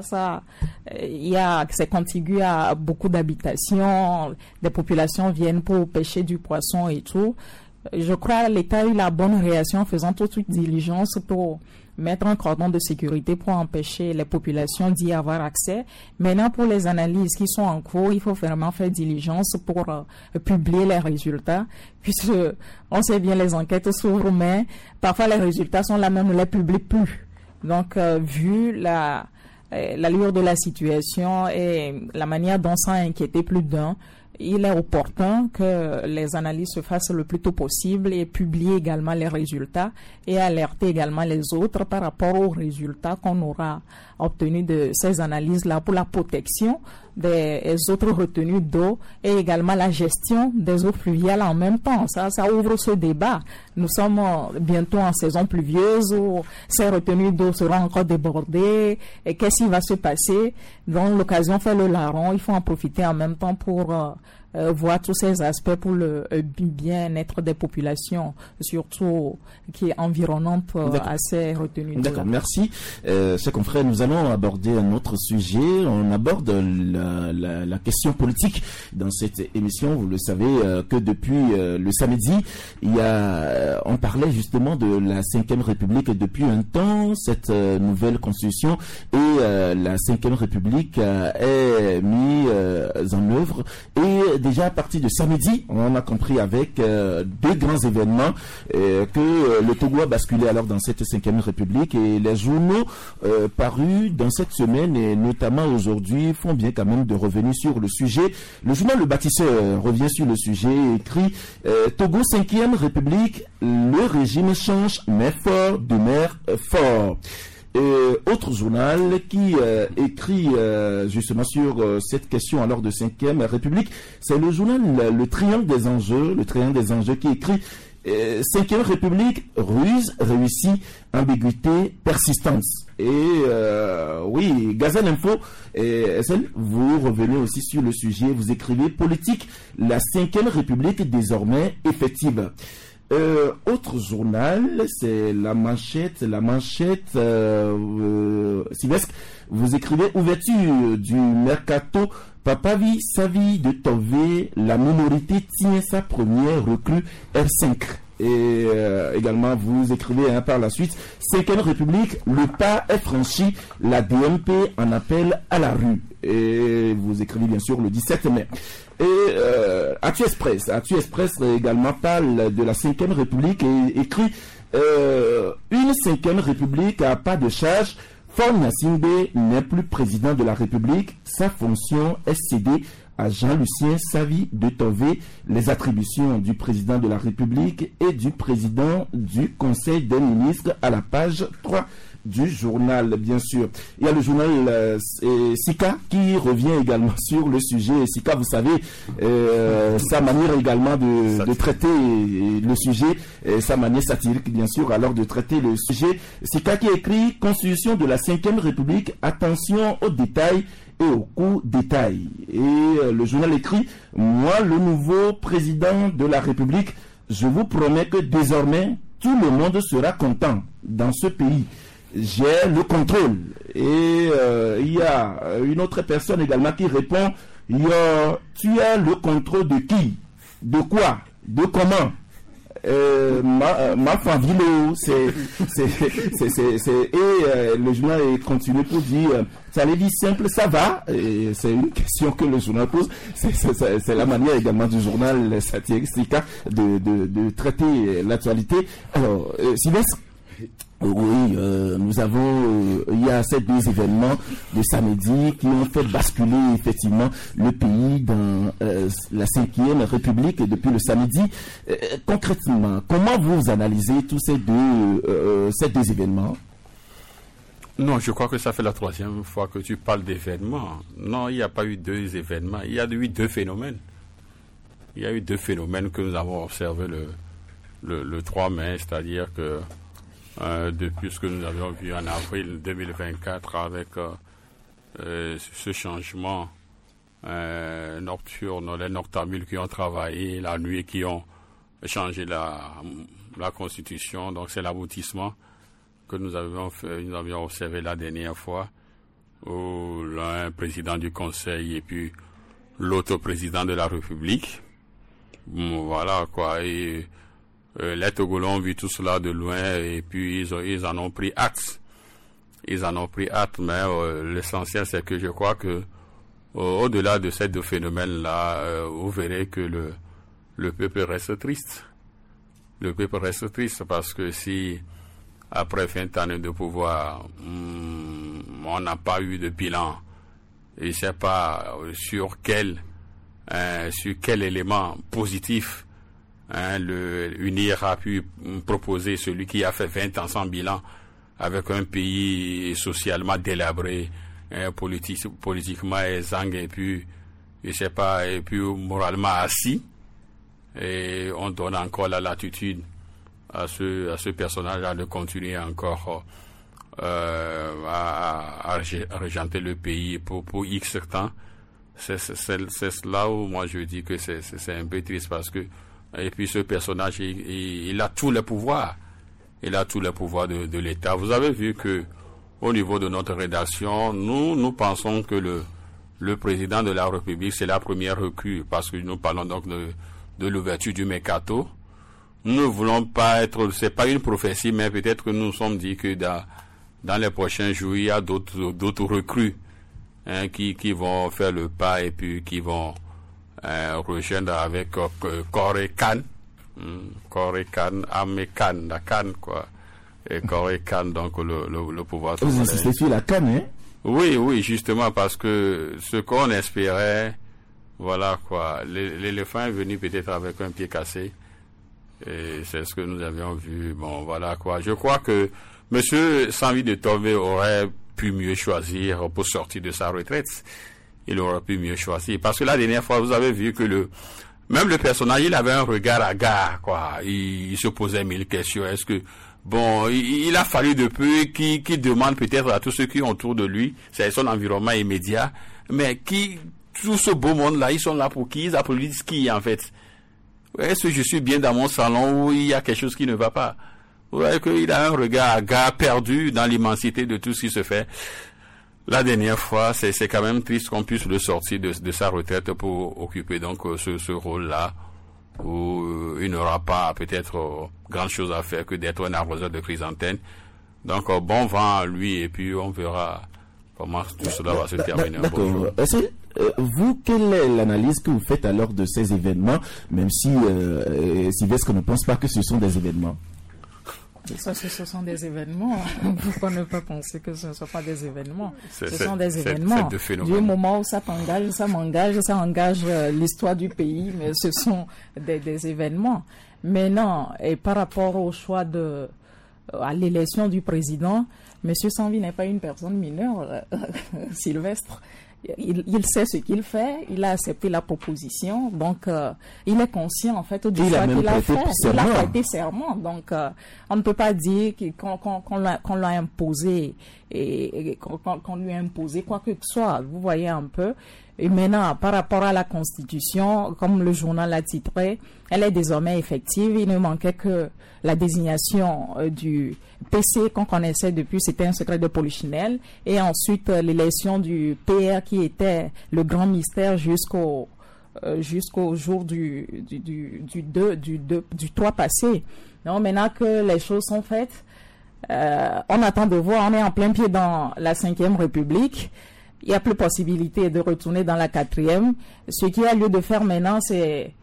C'est contigu à beaucoup d'habitations, des populations viennent pour pêcher du poisson et tout. Je crois que l'État a eu la bonne réaction en faisant toute diligence pour mettre un cordon de sécurité pour empêcher les populations d'y avoir accès. Maintenant, pour les analyses qui sont en cours, il faut vraiment faire diligence pour publier les résultats, puisque on sait bien les enquêtes s'ouvrent, mais parfois les résultats sont là même, on ne les publie plus. Donc, vu l'allure de la situation et la manière dont ça a inquiété plus d'un, il est opportun que les analyses se fassent le plus tôt possible et publier également les résultats et alerter également les autres par rapport aux résultats qu'on aura obtenus de ces analyses-là pour la protection des autres retenues d'eau et également la gestion des eaux pluviales en même temps. Ça ouvre ce débat. Nous sommes bientôt en saison pluvieuse où ces retenues d'eau seront encore débordées. Et qu'est-ce qui va se passer? Donc l'occasion fait le larron. Il faut en profiter en même temps pour voir tous ces aspects pour le bien-être des populations, surtout qui est environnante à ces retenues d'eau. D'accord, merci. Chers confrères, nous allons aborder un autre sujet. On aborde la question politique dans cette émission. Vous le savez que depuis le samedi, on parlait justement de la 5e République depuis un temps, cette nouvelle constitution, et la 5e République est mise en œuvre, et déjà à partir de samedi, on a compris avec deux grands événements que le Togo a basculé alors dans cette 5e République, et les journaux parus dans cette semaine et notamment aujourd'hui font bien quand même de revenir sur le sujet. Le journal Le Bâtisseur revient sur le sujet et écrit Togo 5e République, le régime change mais fort demeure fort. Autre journal qui écrit justement sur cette question alors de 5e République, c'est le journal Le Triangle des Enjeux, qui écrit 5e République, ruse, réussie, ambiguïté, persistance. Et oui, Gazelle Info, vous revenez aussi sur le sujet, vous écrivez politique, la 5e République désormais effective. Autre journal, c'est la manchette Sylvestre, vous écrivez ouverture du mercato Papavi Savi de Tové, la minorité tient sa première recrue R5. Et également vous écrivez par la suite 5e République, le pas est franchi, la DMP en appelle à la rue. Et vous écrivez bien sûr le 17 mai. Et Actu Express également parle de la 5e République et écrit une 5e République à pas de charge. Faure Gnassingbé n'est plus président de la République, sa fonction est cédée à Jean-Lucien Savi de Tové. Les attributions du président de la République et du président du Conseil des ministres à la page 3 du journal, bien sûr. Il y a le journal Sika qui revient également sur le sujet. Sika, vous savez, sa manière également de traiter le sujet, sa manière satirique, bien sûr, alors de traiter le sujet. Sika qui écrit Constitution de la 5e République, attention aux détails et au coup détail. Et le journal écrit moi, le nouveau président de la République, je vous promets que désormais, tout le monde sera content dans ce pays. J'ai le contrôle. Et il y a une autre personne également qui répond tu as le contrôle de qui? De quoi? De comment? Ma famille, et le journal continue pour dire ça les dit simple, ça va. Et c'est une question que le journal pose. C'est la manière également du journal satirique de traiter l'actualité. Alors, Sylvestre, oui, nous avons, il y a ces deux événements de samedi qui ont fait basculer effectivement le pays dans la 5e République depuis le samedi. Concrètement, comment vous analysez tous ces deux événements? Non, je crois que ça fait la 3e fois que tu parles d'événements. Non, il n'y a pas eu deux événements, il y a eu deux phénomènes. Il y a eu deux phénomènes que nous avons observés le 3 mai, c'est-à-dire que depuis ce que nous avions vu en avril 2024 avec ce changement nocturne, les noctambules qui ont travaillé la nuit, qui ont changé la constitution. Donc c'est l'aboutissement que nous avions observé la dernière fois, où l'un président du Conseil et puis l'autre président de la République. Voilà quoi. Et les Togolais ont vu tout cela de loin et puis ils en ont pris acte. Mais l'essentiel, c'est que je crois que au-delà de ces deux phénomènes-là, vous verrez que le peuple reste triste. Le peuple reste triste parce que si, après 20 années de pouvoir, on n'a pas eu de bilan, et je ne sais pas sur quel élément positif l'UNIR a pu proposer, celui qui a fait 20 ans sans bilan, avec un pays socialement délabré, politiquement exsangue, et puis, je sais pas, et puis moralement assis, et on donne encore la latitude à ce personnage-là de continuer encore à régenter le pays pour X temps. C'est là où moi je dis que c'est un peu triste, parce que et puis ce personnage, il a tous les pouvoirs. Il a tous les pouvoirs de l'État. Vous avez vu que au niveau de notre rédaction, nous pensons que le président de la République, c'est la première recrue, parce que nous parlons donc de l'ouverture du mercato. Nous ne voulons pas être, c'est pas une prophétie, mais peut-être que nous nous sommes dit que dans les prochains jours, il y a d'autres recrues qui vont faire le pas et puis qui vont rejoindre avec Corée Khan, Amekan, la Khan, quoi. Et Corée Khan, donc le pouvoir. Vous insistez sur la Khan, hein? Oui, justement, parce que ce qu'on espérait, voilà quoi, l'éléphant est venu peut-être avec un pied cassé, et c'est ce que nous avions vu. Bon, voilà quoi. Je crois que Monsieur Sanvi de Tove aurait pu mieux choisir pour sortir de sa retraite. Il aurait pu mieux choisir, parce que la dernière fois, vous avez vu que même le personnage, il avait un regard hagard, quoi. Il se posait 1000 questions. Est-ce que bon, il a fallu de peu qu'il demande peut-être à tous ceux qui sont autour de lui, c'est son environnement immédiat, mais tout ce beau monde-là, ils sont là pour qui? Ils applaudissent qui, en fait? Est-ce que je suis bien dans mon salon où il y a quelque chose qui ne va pas? Vous voyez qu'il a un regard perdu dans l'immensité de tout ce qui se fait. La dernière fois, c'est quand même triste qu'on puisse le sortir de sa retraite pour occuper donc ce rôle-là, où il n'aura pas peut-être grand chose à faire que d'être un arroseur de chrysanthème. Donc bon vent à lui, et puis on verra comment tout cela va se terminer. D'accord. Vous, quelle est l'analyse que vous faites alors de ces événements, même si Sylvestre ne pense pas que ce sont des événements? Ça, ce sont des événements. Pourquoi ne pas penser que ce ne sont pas des événements? Ce sont des événements. Du moment où ça engage l'histoire du pays, mais ce sont des événements. Mais non, et par rapport au choix à l'élection du président, M. Sanvi n'est pas une personne mineure, Sylvestre. Il sait ce qu'il fait, il a accepté la proposition, donc il est conscient en fait du choix qu'il a fait. Il a prêté serment, donc on ne peut pas dire qu'on l'a imposé et qu'on lui a imposé quoi que ce soit. Vous voyez un peu. Et maintenant, par rapport à la Constitution, comme le journal l'a titré, elle est désormais effective. Il ne manquait que la désignation du PC qu'on connaissait depuis, c'était un secret de polichinelle, et ensuite l'élection du PR qui était le grand mystère jusqu'au jour du 3 passé. Donc maintenant que les choses sont faites, on attend de voir. On est en plein pied dans la 5e République. Il n'y a plus possibilité de retourner dans la 4e. Ce qui a lieu de faire maintenant, c'est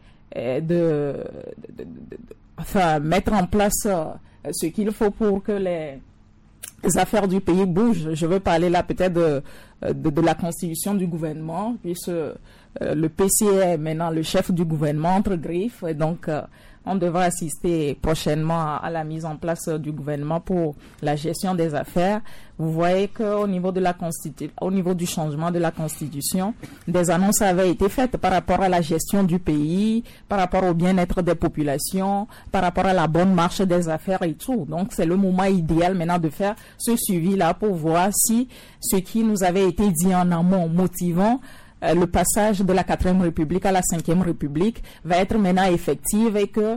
mettre en place ce qu'il faut pour que les affaires du pays bougent. Je veux parler là peut-être de la constitution du gouvernement, puisque le PC est maintenant le chef du gouvernement entre griffes, et donc on devra assister prochainement à la mise en place du gouvernement pour la gestion des affaires. Vous voyez qu'au niveau au niveau du changement de la Constitution, des annonces avaient été faites par rapport à la gestion du pays, par rapport au bien-être des populations, par rapport à la bonne marche des affaires et tout. Donc c'est le moment idéal maintenant de faire ce suivi-là pour voir si ce qui nous avait été dit en amont motivant le passage de la 4e République à la 5e République va être maintenant effective, et que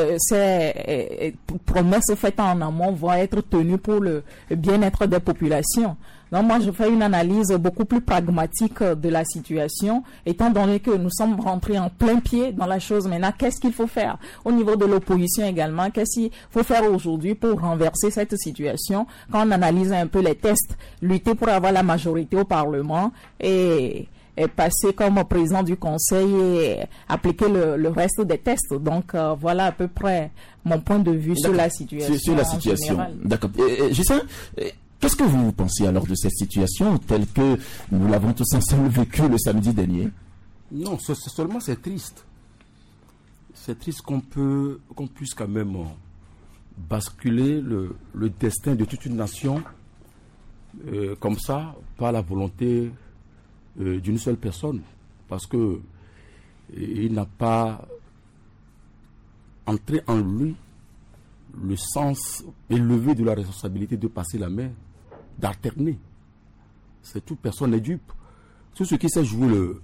ces promesses faites en amont vont être tenues pour le bien-être des populations. Donc moi, je fais une analyse beaucoup plus pragmatique de la situation, étant donné que nous sommes rentrés en plein pied dans la chose. Maintenant, qu'est-ce qu'il faut faire au niveau de l'opposition également? Qu'est-ce qu'il faut faire aujourd'hui pour renverser cette situation? Quand on analyse un peu les tests, lutter pour avoir la majorité au Parlement et passer comme président du Conseil et appliquer le reste des tests. Donc voilà à peu près mon point de vue sur la situation. Sur la situation. D'accord. Justin, qu'est-ce que vous pensez alors de cette situation telle que nous l'avons tous ensemble vécu le samedi dernier? Non, seulement c'est triste. C'est triste qu'on puisse quand même basculer le destin de toute une nation comme ça, par la volonté d'une seule personne, parce que il n'a pas entré en lui le sens élevé de la responsabilité de passer la main, d'alterner. C'est toute personne est dupe. Tout ce qui s'est joué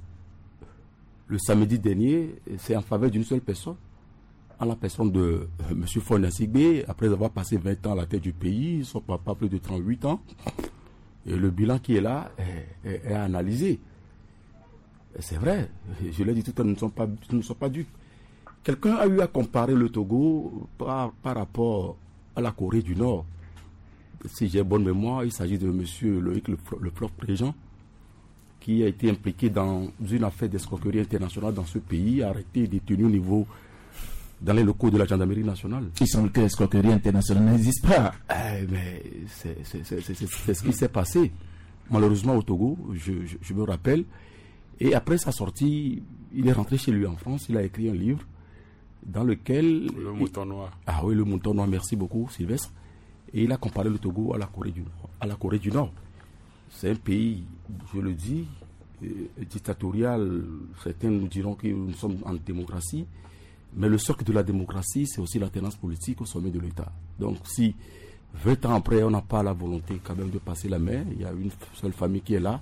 le samedi dernier, c'est en faveur d'une seule personne, en la personne de M. Fona Sigbe, après avoir passé 20 ans à la tête du pays, son papa plus de 38 ans. Et le bilan qui est là est analysé. C'est vrai, je l'ai dit tout à l'heure, nous ne sommes pas dupes. Quelqu'un a eu à comparer le Togo par rapport à la Corée du Nord. Si j'ai bonne mémoire, il s'agit de M. Loïc Le Flop Préjean, qui a été impliqué dans une affaire d'escroquerie internationale dans ce pays, arrêté et détenu au niveau dans les locaux de la gendarmerie nationale. Il semble que l'escroquerie internationale n'existe pas. Mais c'est ce qui s'est passé. Malheureusement au Togo, je me rappelle. Et après sa sortie, il est rentré chez lui en France. Il a écrit un livre dans lequel... Le mouton noir. Ah oui, le mouton noir. Merci beaucoup, Sylvestre. Et il a comparé le Togo à la Corée du Nord. C'est un pays, je le dis, dictatorial. Certains nous diront que nous sommes en démocratie. Mais le socle de la démocratie, c'est aussi l'alternance politique au sommet de l'État. Donc si 20 ans après, on n'a pas la volonté quand même de passer la main, il y a une seule famille qui est là,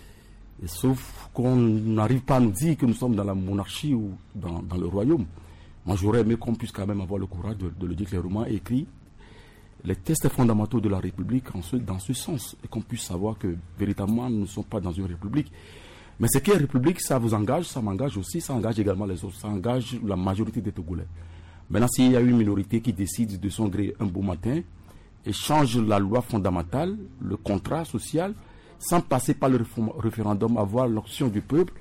et sauf qu'on n'arrive pas à nous dire que nous sommes dans la monarchie ou dans le royaume. Moi, j'aurais aimé qu'on puisse quand même avoir le courage de le dire clairement, écrit les textes fondamentaux de la République dans ce sens, et qu'on puisse savoir que véritablement, nous ne sommes pas dans une République. Mais ce qui est République, ça vous engage, ça m'engage aussi, ça engage également les autres, ça engage la majorité des Togolais. Maintenant, s'il y a une minorité qui décide de son gré un beau matin et change la loi fondamentale, le contrat social, sans passer par le référendum, avoir l'option du peuple,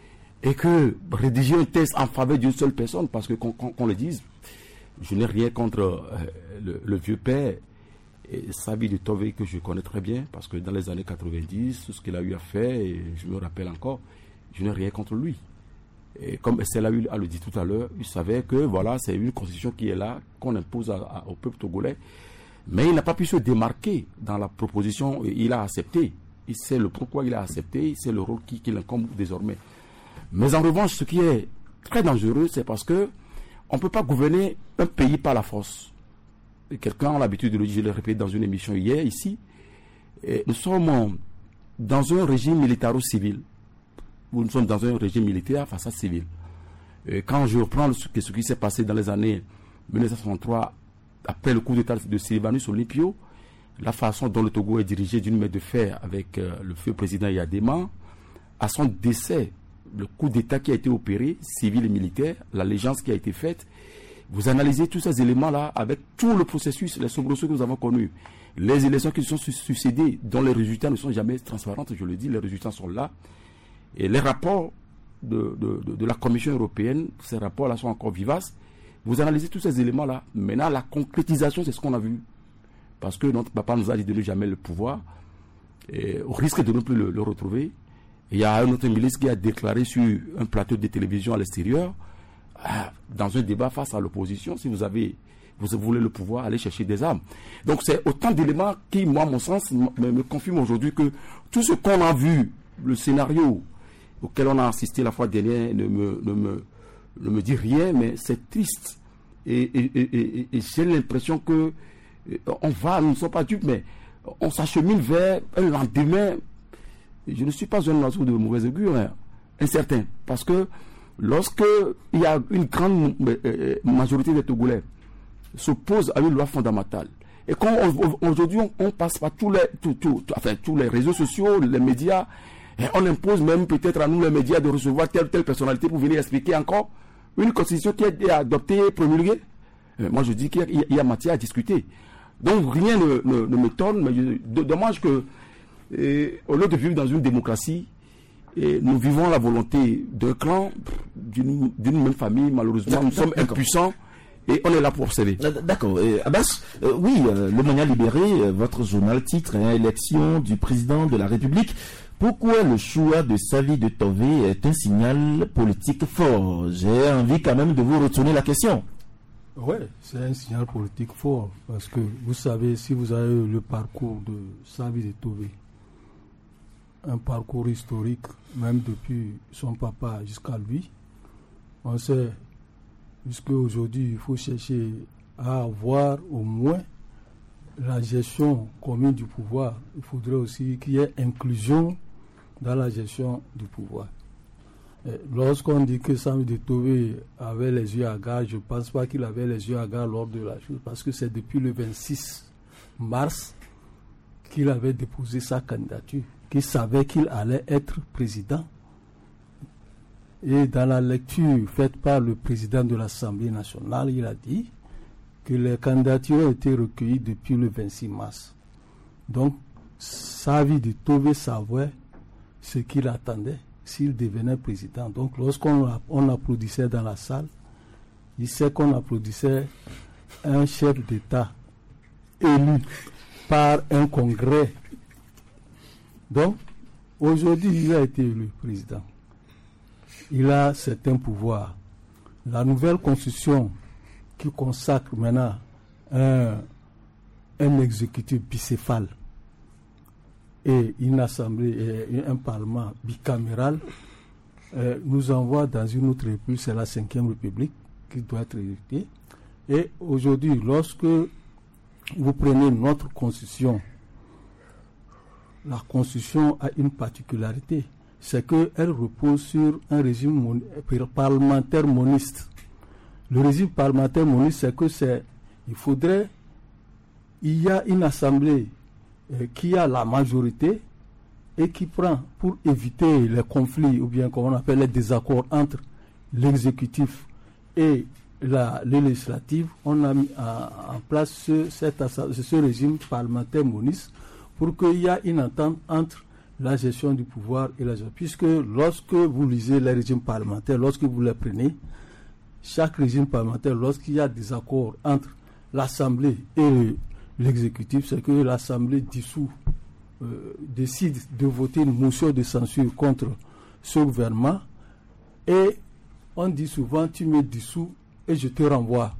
et que rédiger un texte en faveur d'une seule personne, parce que qu'on le dise, je n'ai rien contre le vieux père et Savi de Tové que je connais très bien, parce que dans les années 90, tout ce qu'il a eu à faire, et je me rappelle encore, je n'ai rien contre lui. Et comme Estelle a le dit tout à l'heure, il savait que voilà, c'est une constitution qui est là, qu'on impose au peuple togolais. Mais il n'a pas pu se démarquer dans la proposition, il a accepté. Il sait le pourquoi il a accepté, c'est le rôle qui l'incombe désormais. Mais en revanche, ce qui est très dangereux, c'est parce que on ne peut pas gouverner un pays par la force. Quelqu'un a l'habitude de le dire, je l'ai répété dans une émission hier, ici. Et nous sommes dans un régime militaro-civil. Nous sommes dans un régime militaire face à civil. Et quand je reprends ce qui s'est passé dans les années 1963, après le coup d'État de Sylvanus Olympio, la façon dont le Togo est dirigé d'une main de fer avec le feu président Yadema, à son décès, le coup d'État qui a été opéré, civil et militaire, l'allégeance qui a été faite, vous analysez tous ces éléments-là avec tout le processus, les soubresauts que nous avons connus, les élections qui se sont succédées, dont les résultats ne sont jamais transparents, je le dis, les résultats sont là, et les rapports de la Commission européenne, ces rapports-là sont encore vivaces. Vous analysez tous ces éléments-là. Maintenant, la concrétisation, c'est ce qu'on a vu. Parce que notre papa nous a dit de ne jamais le pouvoir, et au risque de ne plus le retrouver. Il y a un autre ministre qui a déclaré sur un plateau de télévision à l'extérieur, dans un débat face à l'opposition, si vous voulez le pouvoir, allez chercher des armes. Donc c'est autant d'éléments qui, moi, à mon sens, me confirment aujourd'hui que tout ce qu'on a vu, le scénario auquel on a assisté la fois dernière, ne me dit rien, mais c'est triste. Et j'ai l'impression que nous ne sommes pas dupes, mais on s'achemine vers un lendemain. Je ne suis pas un oiseau de mauvaise augure, incertain, parce que lorsque il y a une grande majorité des Togolais s'oppose à une loi fondamentale, et qu'aujourd'hui on passe par tous les réseaux sociaux, les médias, et on impose même peut-être à nous les médias de recevoir telle personnalité pour venir expliquer encore une constitution qui est adoptée, promulguée. Moi je dis qu'il y a matière à discuter. Donc rien ne m'étonne, mais dommage que au lieu de vivre dans une démocratie, nous vivons la volonté d'un clan, d'une même famille. Malheureusement, nous sommes impuissants et on est là pour observer. D'accord. Abbas, oui, Le Mania Libéré, votre journal titre, élection du président de la République. Pourquoi le choix de Savi de Tové est un signal politique fort? J'ai envie quand même de vous retourner la question. Oui, c'est un signal politique fort parce que vous savez, si vous avez le parcours de Savi de Tové, un parcours historique, même depuis son papa jusqu'à lui, on sait, jusqu'aujourd'hui, il faut chercher à avoir au moins la gestion commune du pouvoir. Il faudrait aussi qu'il y ait inclusion dans la gestion du pouvoir. Lorsqu'on dit que Savi de Tové avait les yeux hagards, je ne pense pas qu'il avait les yeux hagards lors de la chose, parce que c'est depuis le 26 mars qu'il avait déposé sa candidature, qu'il savait qu'il allait être président. Et dans la lecture faite par le président de l'Assemblée nationale, il a dit que les candidatures ont été recueillies depuis le 26 mars. Donc, Savi de Tové savait ce qu'il attendait s'il devenait président. Donc lorsqu'on applaudissait dans la salle, il sait qu'on applaudissait un chef d'État élu par un congrès. Donc, aujourd'hui, il a été élu président. Il a certains pouvoirs. La nouvelle constitution qui consacre maintenant un exécutif bicéphale et une assemblée et un parlement bicaméral nous envoie dans une autre république, c'est la 5e République qui doit être édictée. Et aujourd'hui, lorsque vous prenez notre constitution, la constitution a une particularité, c'est qu'elle repose sur un régime parlementaire moniste. Le régime parlementaire moniste, c'est que il y a une assemblée qui a la majorité et qui prend, pour éviter les conflits ou bien comme on appelle les désaccords entre l'exécutif et le législatif, on a mis en place ce régime parlementaire moniste pour qu'il y ait une entente entre la gestion du pouvoir et la gestion. Puisque lorsque vous lisez les régimes parlementaires, lorsque vous les prenez, chaque régime parlementaire, lorsqu'il y a des accords entre l'Assemblée et l'exécutif, c'est que l'Assemblée décide de voter une motion de censure contre ce gouvernement et on dit souvent tu me dissous et je te renvoie.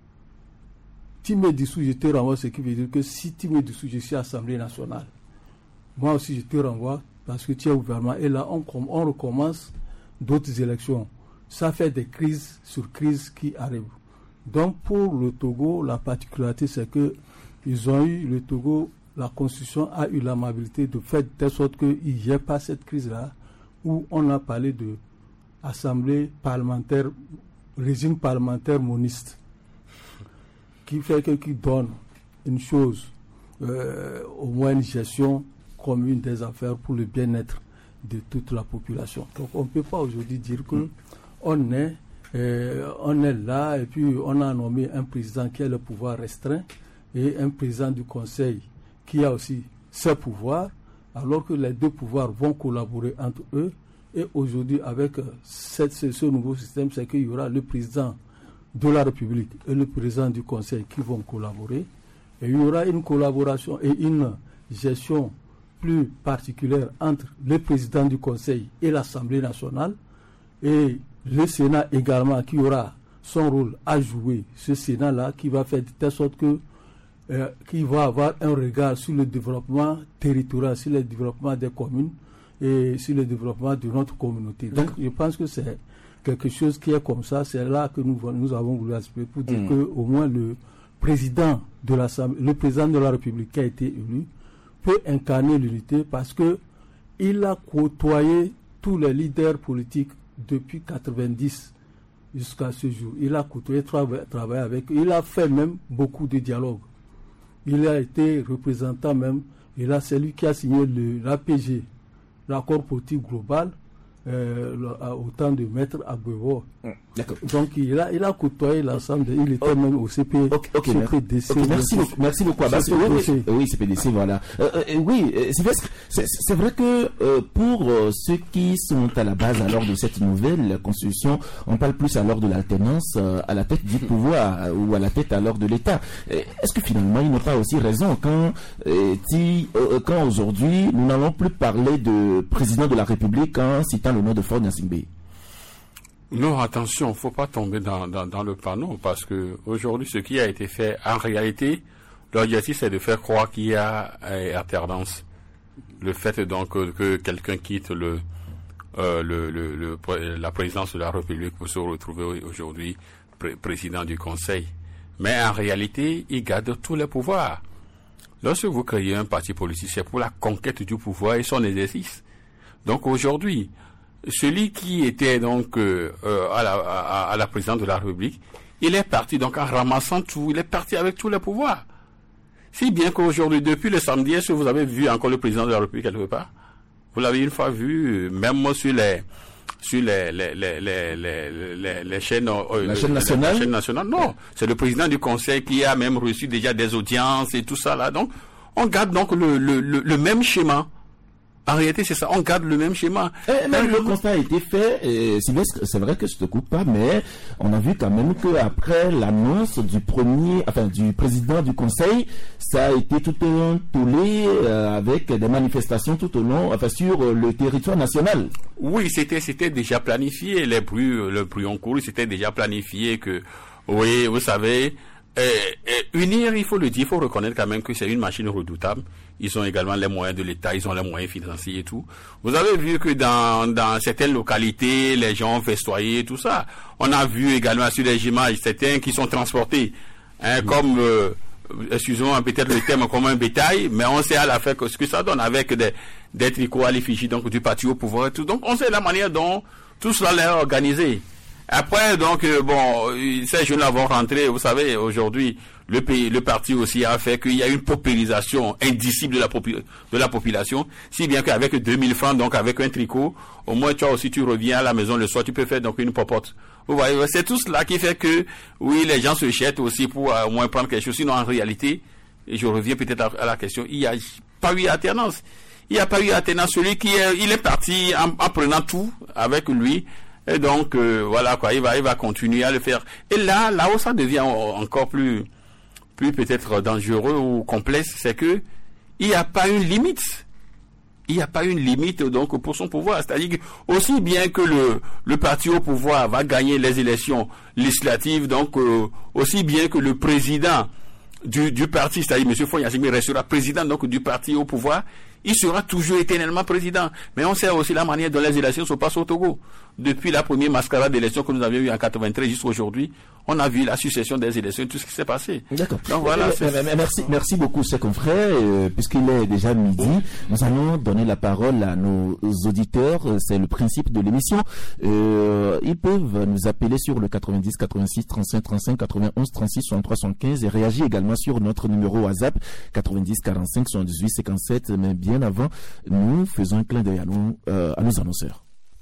Tu me dissous, je te renvoie, ce qui veut dire que si tu me dissous, je suis Assemblée nationale. Moi aussi je te renvoie parce que tu es au gouvernement et là on recommence d'autres élections. Ça fait des crises sur crises qui arrivent. Donc pour le Togo, la particularité c'est que le Togo, la Constitution a eu l'amabilité de faire de telle sorte qu'il n'y ait pas cette crise-là où on a parlé de assemblée parlementaire, régime parlementaire moniste, qui fait qui donne une chose, au moins une gestion commune des affaires pour le bien-être de toute la population. Donc on ne peut pas aujourd'hui dire que on est là et puis on a nommé un président qui a le pouvoir restreint et un président du conseil qui a aussi ses pouvoirs, alors que les deux pouvoirs vont collaborer entre eux. Et aujourd'hui, avec ce nouveau système, c'est qu'il y aura le président de la République et le président du conseil qui vont collaborer. Et il y aura une collaboration et une gestion plus particulière entre le président du conseil et l'Assemblée nationale. Et le Sénat également, qui aura son rôle à jouer. Ce Sénat-là qui va faire de telle sorte que qui va avoir un regard sur le développement territorial, sur le développement des communes et sur le développement de notre communauté. Donc je pense que c'est quelque chose qui est comme ça. C'est là que nous avons voulu expliquer pour dire qu'au moins le président de l'Assemblée, le président de la République qui a été élu peut incarner l'unité parce que il a côtoyé tous les leaders politiques depuis 90 jusqu'à ce jour. Il a côtoyé, travaillé avec eux. Il a fait même beaucoup de dialogues. Il a été représentant même, et là c'est lui qui a signé l'APG, l'accord politique global, au temps de Maître Agbouevo. Donc il a côtoyé l'ensemble, il était même au CPDC. Merci beaucoup Abbas. Oui, CPDC, voilà. Oui, c'est vrai que pour ceux qui sont à la base alors de cette nouvelle constitution, on parle plus alors de l'alternance à la tête du pouvoir ou à la tête alors de l'État. Est-ce que finalement il n'a pas aussi raison quand aujourd'hui nous n'allons plus parler de président de la République en citant le nom de Faure Gnassingbé? Non, attention, il ne faut pas tomber dans le panneau parce que aujourd'hui, ce qui a été fait, en réalité, l'objectif c'est de faire croire qu'il y a alternance. Le fait donc que quelqu'un quitte la présidence de la République pour se retrouver aujourd'hui président du Conseil. Mais en réalité, il garde tous les pouvoirs. Lorsque vous créez un parti politique, c'est pour la conquête du pouvoir et son exercice. Donc aujourd'hui, celui qui était donc à la présidence de la République, il est parti donc en ramassant tout, il est parti avec tous les pouvoirs. Si bien qu'aujourd'hui, depuis le samedi, est-ce que vous avez vu encore le président de la République quelque part? Vous l'avez une fois vu, même sur les chaînes, la chaîne nationale? La chaîne nationale, non. C'est le président du Conseil qui a même reçu déjà des audiences et tout ça là. Donc, on garde donc le même schéma. En réalité, c'est ça. On garde le même schéma. Même le constat a été fait. Sylvestre, c'est vrai que je te coupe pas, mais on a vu quand même qu'après l'annonce du président du Conseil, ça a été tout un tollé avec des manifestations tout au long, sur le territoire national. Oui, c'était déjà planifié. Les bruits ont couru. C'était déjà planifié que, oui, vous savez, unir, il faut le dire, il faut reconnaître quand même que c'est une machine redoutable. Ils ont également les moyens de l'État, ils ont les moyens financiers et tout. Vous avez vu que dans certaines localités, les gens ont festoyé, tout ça. On a vu également sur les images certains qui sont transportés, comme, excusez-moi peut-être le terme, comme un bétail, mais on sait à la fin ce que ça donne avec des tricots à l'effigie donc du parti au pouvoir et tout. Donc on sait la manière dont tout cela est organisé. Après, donc, ces jeunes-là vont rentrer, vous savez, aujourd'hui, le parti aussi a fait qu'il y a une paupérisation indicible de la population, si bien qu'avec 2000 francs, donc avec un tricot, au moins, toi aussi, tu reviens à la maison le soir, tu peux faire donc une popote. Vous voyez, c'est tout cela qui fait que, oui, les gens se jettent aussi pour au moins prendre quelque chose. Sinon, en réalité, et je reviens peut-être à la question, il n'y a pas eu alternance. Il n'y a pas eu alternance. Il est parti en prenant tout avec lui. Et donc, voilà quoi, il va continuer à le faire. Et là où ça devient encore plus peut-être dangereux ou complexe, c'est que il n'y a pas une limite. Il n'y a pas une limite donc pour son pouvoir. C'est-à-dire que aussi bien que le parti au pouvoir va gagner les élections législatives, donc aussi bien que le président du parti, c'est-à-dire M. Faure Gnassingbé restera président donc du parti au pouvoir, il sera toujours éternellement président. Mais on sait aussi la manière dont les élections se passent au Togo. Depuis la première mascarade d'élections que nous avions eue en 93 jusqu'à aujourd'hui, on a vu la succession des élections et tout ce qui s'est passé. D'accord. Donc voilà. Merci beaucoup, chers confrères. Puisqu'il est déjà midi, nous allons donner la parole à nos auditeurs. C'est le principe de l'émission. Ils peuvent nous appeler sur le 90 86 35 35 91 36 63 75 et réagir également sur notre numéro WhatsApp 90 45 78 57. Mais bien avant, nous faisons un clin d'œil à nos annonceurs.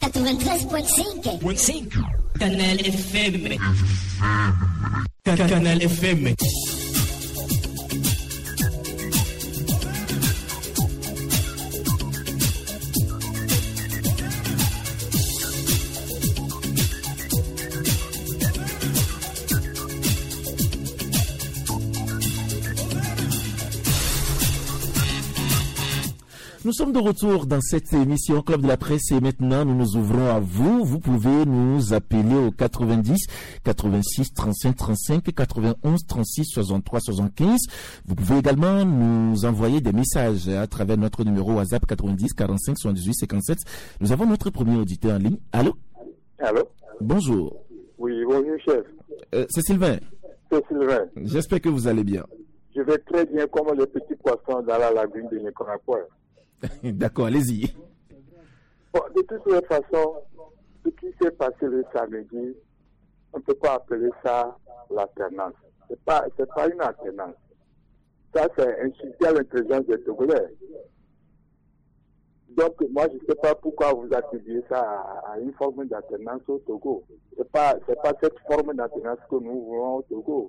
93.5 Canal FM. Canal FM. Nous sommes de retour dans cette émission Club de la Presse et maintenant nous nous ouvrons à vous. Vous pouvez nous appeler au 90 86 35 35 91 36 63 75. Vous pouvez également nous envoyer des messages à travers notre numéro WhatsApp 90 45 78 57. Nous avons notre premier auditeur en ligne. Allô? Allô? Bonjour. Oui, bonjour chef. C'est Sylvain. C'est Sylvain. J'espère que vous allez bien. Je vais très bien comme le petit poisson dans la lagune de Niconapois. D'accord, allez-y. Bon, de toute façon, ce qui s'est passé le samedi, on ne peut pas appeler ça l'alternance. C'est pas une alternance. Ça, c'est insulter à l'intelligence des Togolais. Donc, moi, je ne sais pas pourquoi vous attribuez ça à une forme d'alternance au Togo. C'est pas cette forme d'alternance que nous voulons au Togo.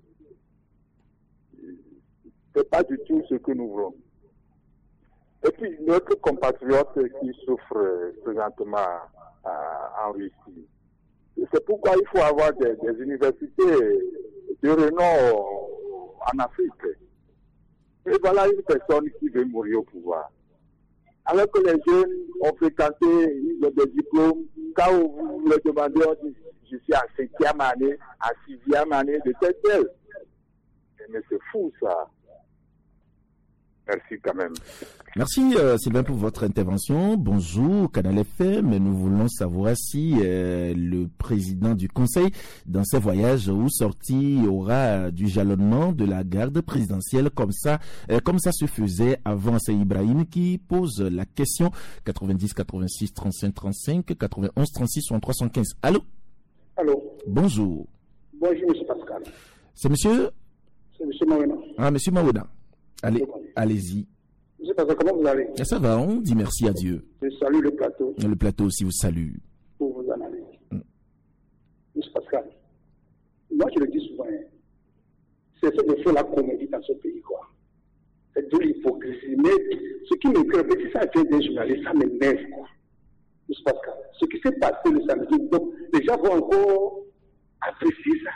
C'est pas du tout ce que nous voulons. Et puis, notre compatriote qui souffre présentement en Russie, c'est pourquoi il faut avoir des universités de renom en Afrique. Et voilà une personne qui veut mourir au pouvoir. Alors que les jeunes ont fréquenté, ils ont des diplômes, quand vous leur demandez, on dit, je suis en 5e année, en 6e année de tel. Mais c'est fou ça. Merci quand même. Merci Sylvain pour votre intervention. Bonjour Canal FM. Nous voulons savoir si le président du Conseil, dans ses voyages ou sorties, aura du jalonnement de la garde présidentielle comme ça se faisait avant. C'est Ibrahim qui pose la question. 90 86 35 35 91 36 63 75. Allô? Allô? Bonjour. Bonjour monsieur Pascal. C'est monsieur? C'est monsieur Mawena. Ah, monsieur Mawena. Allez-y. Monsieur Pascal, comment vous allez? Ça va, on dit merci à Dieu. Je salue le plateau. Le plateau aussi vous salue. Pour vos analyses. Monsieur Pascal, moi je le dis souvent, c'est ça de faire la comédie dans ce pays, quoi. C'est de l'hypocrisie. Mais ce qui m'énerve, c'est ça, des journalistes, ça m'énerve. Ce qui s'est passé le samedi, donc les gens vont encore apprécier ça.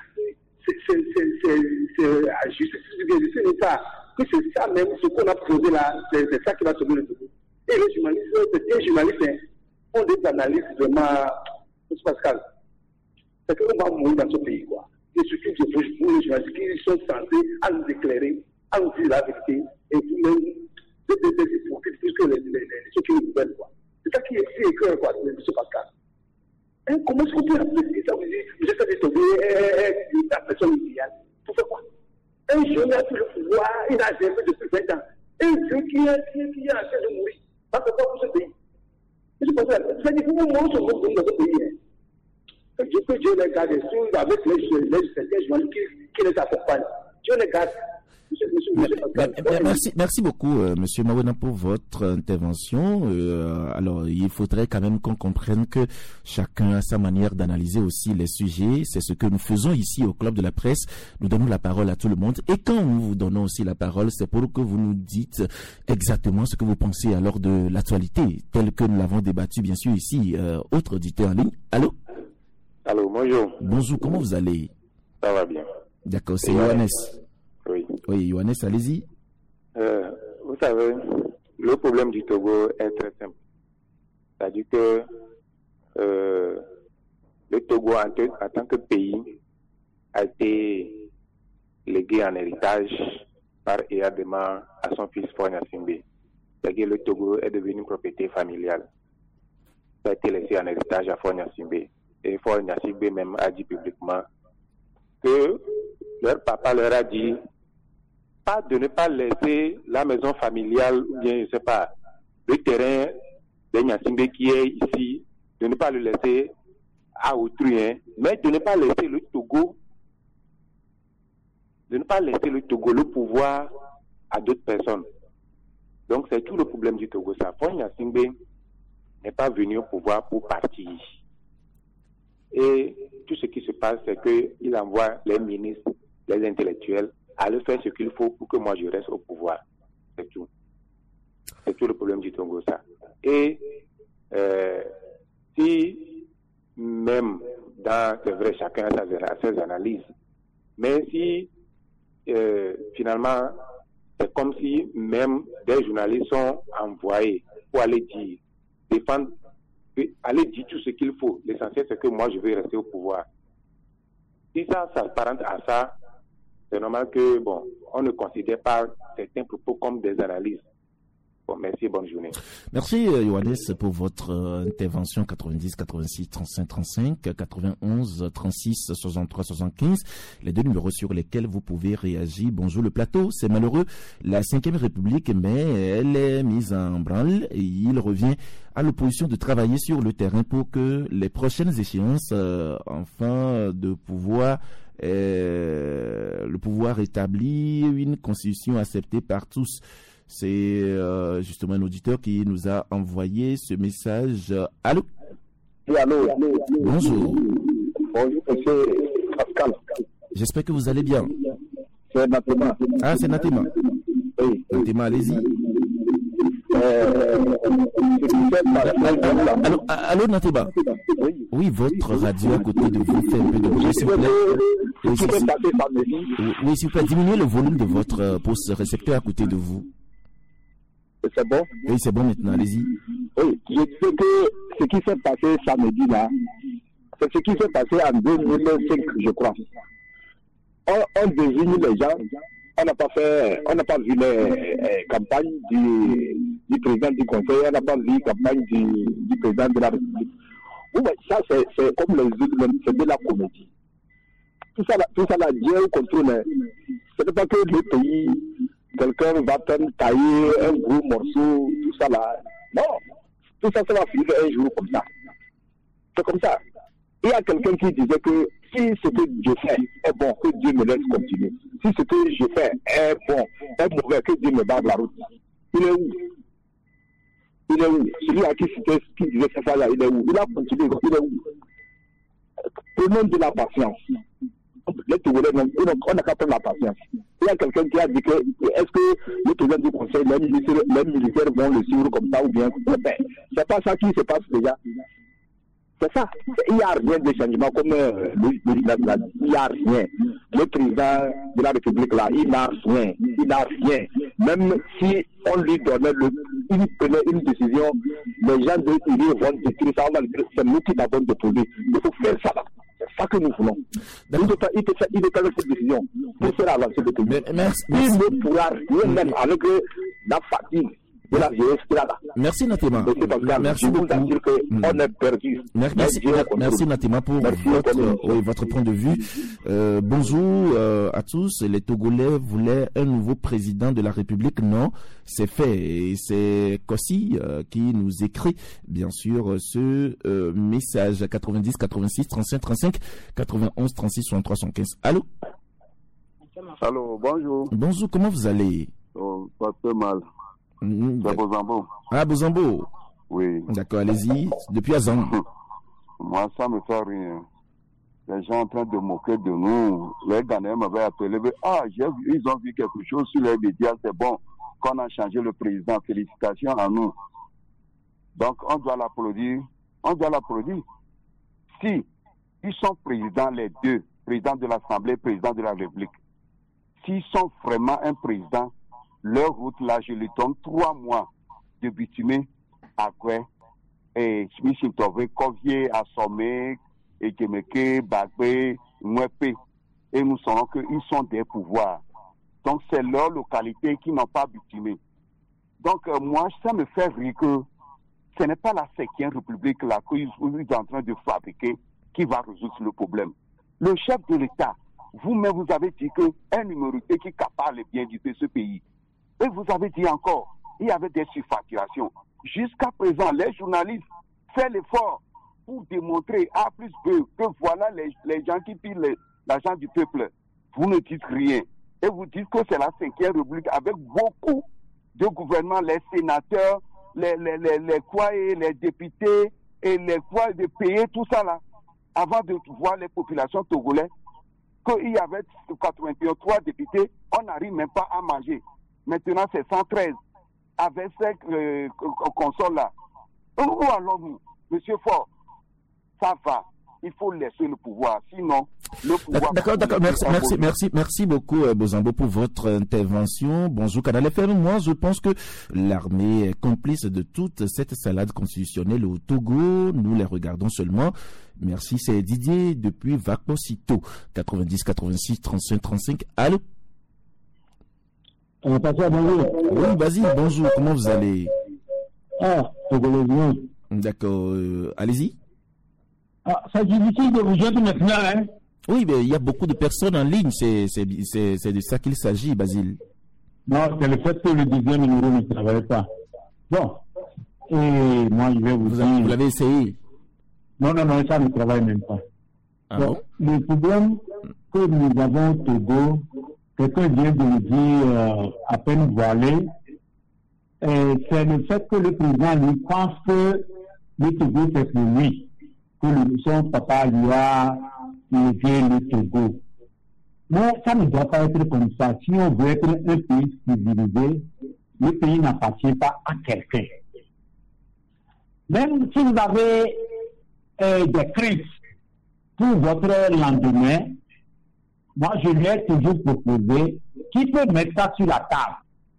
C'est à justice de l'État. Que c'est ça même, ce qu'on a posé là, c'est ça qui va sauver le Togo. Et les journalistes, ont des analyses vraiment, M. Pascal. C'est qu'on va mourir dans ce pays, quoi. Et ce qui se bouge pour les journalistes qui sont censés à nous éclairer, à nous dire la vérité, et vous-même, des hypocrites, plus que ceux qui nous gouvernent, quoi. C'est ça qui est si éclairé, quoi, M. Pascal. Comment est-ce qu'on peut apprécier ça? Vous dites, je sais de sauver la personne idéale. Pour faire quoi? Un jeune a pris le pouvoir, il a géré depuis 20 ans. Un jeune qui est en train de mourir. Ça fait quoi pour ce pays? C'est-à-dire que nous, on se moque dans ce pays. Que Dieu les garde avec les gens qui les accompagnent. Dieu les garde. Merci beaucoup, Monsieur Mawena, pour votre intervention. Alors, il faudrait quand même qu'on comprenne que chacun a sa manière d'analyser aussi les sujets. C'est ce que nous faisons ici au Club de la Presse. Nous donnons la parole à tout le monde. Et quand nous vous donnons aussi la parole, c'est pour que vous nous dites exactement ce que vous pensez alors de l'actualité, telle que nous l'avons débattu, bien sûr, ici. Autre auditeur en ligne. Allô? Allô, bonjour. Bonjour, comment vous allez? Ça va bien. D'accord, c'est Johannes. Oui. Oui, Johannes, allez-y. Vous savez, le problème du Togo est très simple. C'est-à-dire que le Togo, en tant que pays, a été légué en héritage par Eyadema à son fils Faure Gnassingbé. C'est-à-dire que le Togo est devenu une propriété familiale. Ça a été laissé en héritage à Faure Gnassingbé. Et Faure Gnassingbé même a dit publiquement que leur papa leur a dit de ne pas laisser la maison familiale, ou bien, je ne sais pas, le terrain de Gnassingbé qui est ici, de ne pas le laisser à autrui, mais de ne pas laisser le Togo, le pouvoir à d'autres personnes. Donc c'est tout le problème du Togo. Ça, Faure Gnassingbé n'est pas venu au pouvoir pour partir. Et tout ce qui se passe, c'est qu'il envoie les ministres, les intellectuels, à le faire ce qu'il faut pour que moi je reste au pouvoir. C'est tout. C'est tout le problème du Togo, ça. Et si même c'est vrai, chacun a ses analyses, mais si finalement c'est comme si même des journalistes sont envoyés pour aller défendre, aller dire tout ce qu'il faut. L'essentiel c'est que moi je vais rester au pouvoir. Si ça s'apparente à ça, c'est normal que, on ne considère pas certains propos comme des analyses. Bon, merci, bonne journée. Merci, Johannes, pour votre intervention. 90 86 35 35, 91 36 63 75, les deux numéros sur lesquels vous pouvez réagir. Bonjour, le plateau, c'est malheureux. La 5e République, mais elle est mise en branle et il revient à l'opposition de travailler sur le terrain pour que les prochaines échéances, enfin, de pouvoir le pouvoir établit une constitution acceptée par tous. C'est justement un auditeur qui nous a envoyé ce message. Allô? Oui, allô. Bonjour. Bonjour, monsieur Pascal. J'espère que vous allez bien. C'est Natema. Ah, c'est Natema. Oui. Natema, allez-y. Allô, Natema. Oui, votre radio à côté de vous fait un peu de bruit, s'il vous plaît. Oui, s'il vous plaît, diminuez le volume de votre poste récepteur à côté de vous. C'est bon? Oui, c'est bon maintenant, allez-y. Oui, je sais que ce qui s'est passé samedi là, c'est ce qui s'est passé en 2005, je crois. On désigne les gens, on n'a pas vu les campagnes du président du conseil, on n'a pas vu la campagne du président de la République. Oui, mais ça c'est comme les autres, c'est de la comédie. Tout ça là, Dieu contrôle. Ce n'est pas que le pays, quelqu'un va tailler un gros morceau, tout ça là. Non, tout ça va finir un jour comme ça. C'est comme ça. Il y a quelqu'un qui disait que si ce que je fais est bon, que Dieu me laisse continuer. Si ce que je fais est bon, est mauvais, que Dieu me barre la route. Il est où? Il est où? Celui à qui disait ça là, il est où? Il a continué, il est où? Prenons de la patience. les Togolais, on n'a qu'à prendre la patience. Il y a quelqu'un qui a dit que est-ce que le président du conseil, les militaires vont le suivre comme ça ou bien. C'est pas ça qui se passe déjà. C'est ça. Il n'y a rien de changement comme le président l'a dit. Il n'y a rien. Le président de la République là, il n'a rien. Il n'a rien. Même si on lui donnait il prenait une décision, les gens de l'Union vont détruire ça. C'est nous qui l'avons déposé. Il faut faire ça là. C'est ça que nous voulons. Il peut faire cette décision pour faire avancer le pays. Il ne pourra rien même avec la fatigue. Merci Natima. Merci beaucoup. On est perdu. Merci Natima pour votre point de vue. Bonjour à tous. Les Togolais voulaient un nouveau président de la République. Non, c'est fait. Et c'est Kossi qui nous écrit, bien sûr, ce message 90 86 35 35 91 36 63 75. Allô? Allô, bonjour. Bonjour, comment vous allez? Pas très mal. C'est Bozambo. Ah, Bozambo. Oui. D'accord, allez-y. Depuis Azam. Moi, ça me fait rien. Les gens en train de moquer de nous. Les Ghanéens m'avaient appelé. Ah, ils ont vu quelque chose sur les médias. C'est bon qu'on a changé le président. Félicitations à nous. Donc, on doit l'applaudir. On doit l'applaudir. Si ils sont présidents, les deux, président de l'Assemblée, président de la République, s'ils sont vraiment un président, leur route là, je lui donne 3 mois de bitumer à Goué et Smith-Tové, Covier, Assommé, et Djemeke, Bagbe, Mwepe. Et nous savons qu'ils sont des pouvoirs. Donc c'est leur localité qui n'ont pas bitumé. Donc moi, ça me fait rire que ce n'est pas la 5e République là qu'ils sont en train de fabriquer qui va résoudre le problème. Le chef de l'État, vous-même vous avez dit qu'un numéroté qui capable les biens de ce pays. Et vous avez dit encore, il y avait des surfacturations. Jusqu'à présent, les journalistes font l'effort pour démontrer A plus B que voilà les gens qui pillent l'argent du peuple. Vous ne dites rien. Et vous dites que c'est la 5e République avec beaucoup de gouvernements, les sénateurs, les députés et les quoi de payer tout ça là. Avant de voir les populations togolaises, qu'il y avait 83 députés, on n'arrive même pas à manger. Maintenant, c'est 113 avec ces consoles-là. Où allons-nous, Monsieur Faure? Ça va. Il faut laisser le pouvoir. Sinon, le pouvoir... D'accord. Merci beaucoup, Bozambo, pour votre intervention. Bonjour, Canal FM. Moi, je pense que l'armée est complice de toute cette salade constitutionnelle au Togo. Nous les regardons seulement. Merci, c'est Didier depuis Vacosito. 90 86 35 35. Allô? Oui, vas-y, bonjour, comment vous allez? Ah, bien. D'accord, allez-y. Ah, c'est difficile de vous joindre maintenant, hein? Oui, mais il y a beaucoup de personnes en ligne, c'est de ça qu'il s'agit, Basile. Non, c'est le fait que le 10e numéro ne travaille pas. Bon, et moi je vais vous dire... Vous l'avez essayé? Non, ça ne travaille même pas. Ah bon, le problème que nous avons au Togo, quelqu'un vient de le dire à peine voilé, c'est le fait que le président lui pense que le Togo c'est pour lui, que son papa lui a levé le Togo. Mais ça ne doit pas être comme ça. Si on veut être un pays civilisé, le pays n'appartient pas à quelqu'un. Même si vous avez des craintes pour votre lendemain, moi, je lui ai toujours proposé qui peut mettre ça sur la table.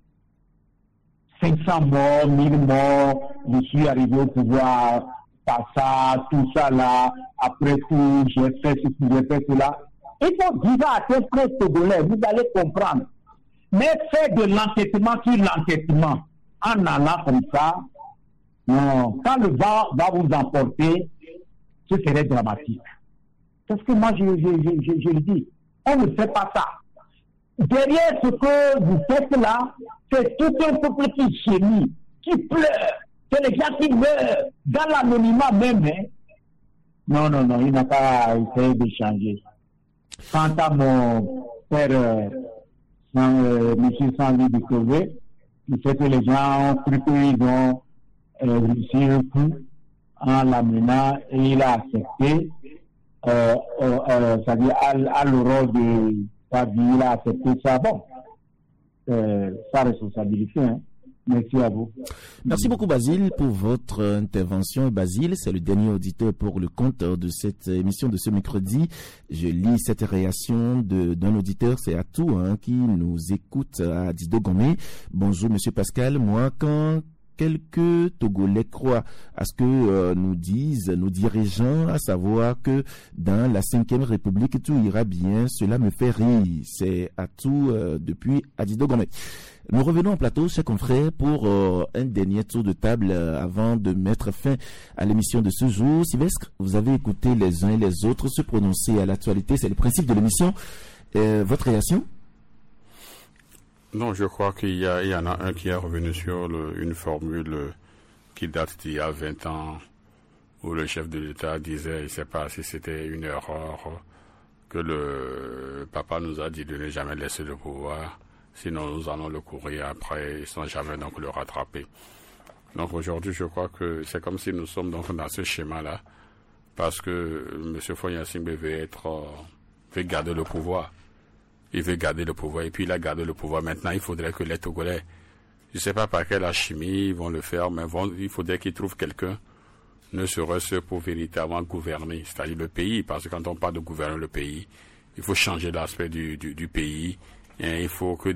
500 morts, 1000 morts, je suis arrivé au pouvoir, par ça, tout ça là, après tout, j'ai fait ceci, j'ai fait cela. Il faut dire à tes frères togolais, vous allez comprendre. Mais faire de l'entêtement sur l'entêtement, en allant comme ça, non, quand le vent va vous emporter, ce serait dramatique. Parce que moi, je le dis, on ne fait pas ça. Derrière ce que vous faites là, c'est tout un peuple qui gémit, qui pleure. C'est les gens qui meurent dans l'anonymat même. Hein. Non, il n'a pas essayé de changer. Quant à mon père, M. Sandy de Sauvé, il fait que les gens ont cru qu'ils ont réussi un coup en l'amenant et il a accepté. c'est-à-dire à l'aurore de sa vie, il a accepté ça. Bon, sa responsabilité. Hein. Merci à vous. Merci beaucoup Basile pour votre intervention. Basile, c'est le dernier auditeur pour le compte de cette émission de ce mercredi. Je lis cette réaction d'un auditeur, c'est Atou, qui nous écoute à Dido Gomé. Bonjour Monsieur Pascal, moi quand quelques Togolais croient à ce que nous disent nos dirigeants, à savoir que dans la 5e République tout ira bien, cela me fait rire. C'est Atou depuis Adido Gomé. Nous revenons en plateau, chers confrères, pour un dernier tour de table avant de mettre fin à l'émission de ce jour. Sylvestre, vous avez écouté les uns et les autres se prononcer à l'actualité, c'est le principe de l'émission. Votre réaction? Non, je crois qu'il y en a un qui est revenu sur une formule qui date d'il y a 20 ans, où le chef de l'État disait, il ne sait pas si c'était une erreur, que le papa nous a dit de ne jamais laisser le pouvoir. Sinon, nous allons le courir après, sans jamais donc le rattraper. Donc aujourd'hui, je crois que c'est comme si nous sommes donc dans ce schéma-là, parce que M. Fonya-Simbe veut garder le pouvoir. Il veut garder le pouvoir, et puis il a gardé le pouvoir. Maintenant, il faudrait que les Togolais, je ne sais pas par quelle alchimie ils vont le faire, mais il faudrait qu'ils trouvent quelqu'un, ne serait-ce pour véritablement gouverner, c'est-à-dire le pays, parce que quand on parle de gouverner le pays, il faut changer l'aspect du pays. Il faut que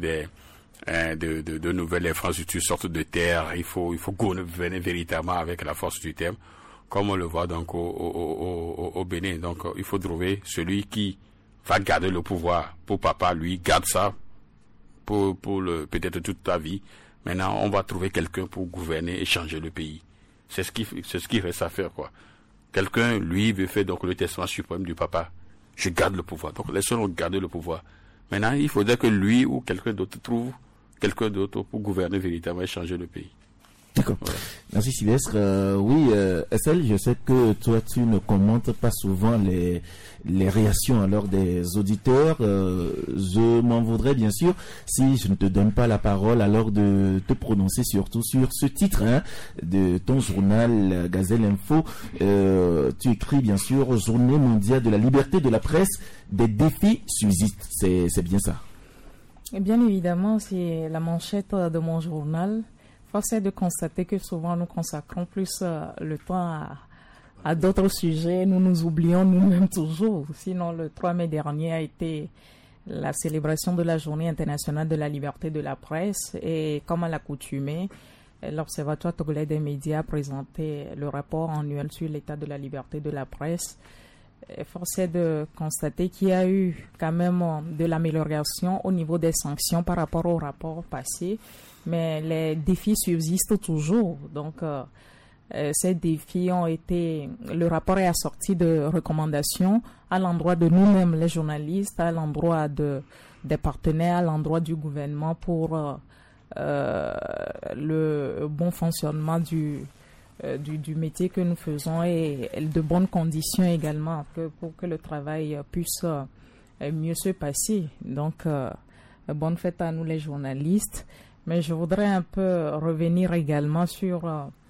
de nouvelles infrastructures sortent de terre. Il faut gouverner véritablement avec la force du terme, comme on le voit donc au Bénin. Donc il faut trouver celui qui va garder le pouvoir. Pour papa, lui, garde ça pour peut-être toute ta vie. Maintenant, on va trouver quelqu'un pour gouverner et changer le pays. C'est ce qui reste à faire, quoi. Quelqu'un, lui, veut faire donc le testament suprême du papa. Je garde le pouvoir. Donc les seuls ont gardé le pouvoir. Maintenant, il faudrait que lui ou quelqu'un d'autre trouve quelqu'un d'autre pour gouverner véritablement et changer le pays. D'accord. Voilà. Merci Sylvestre. Oui, Estelle, je sais que toi, tu ne commentes pas souvent les réactions alors des auditeurs. Je m'en voudrais bien sûr si je ne te donne pas la parole alors de te prononcer surtout sur ce titre de ton journal Gazelle Info. Tu écris bien sûr Journée mondiale de la liberté de la presse, des défis subsistent. C'est bien ça? Et bien évidemment, c'est la manchette de mon journal. Force est de constater que souvent nous consacrons plus le temps à d'autres sujets. Nous nous oublions nous-mêmes toujours. Sinon, le 3 mai dernier a été la célébration de la Journée internationale de la liberté de la presse. Et comme à l'accoutumée, l'Observatoire togolais des médias a présenté le rapport annuel sur l'état de la liberté de la presse. Force est de constater qu'il y a eu quand même de l'amélioration au niveau des sanctions par rapport au rapport passé. Mais les défis subsistent toujours. Donc, ces défis ont été... Le rapport est assorti de recommandations à l'endroit de nous-mêmes, les journalistes, à l'endroit des partenaires, à l'endroit du gouvernement pour le bon fonctionnement du métier que nous faisons et de bonnes conditions également pour que le travail puisse mieux se passer. Donc, bonne fête à nous les journalistes. Mais je voudrais un peu revenir également sur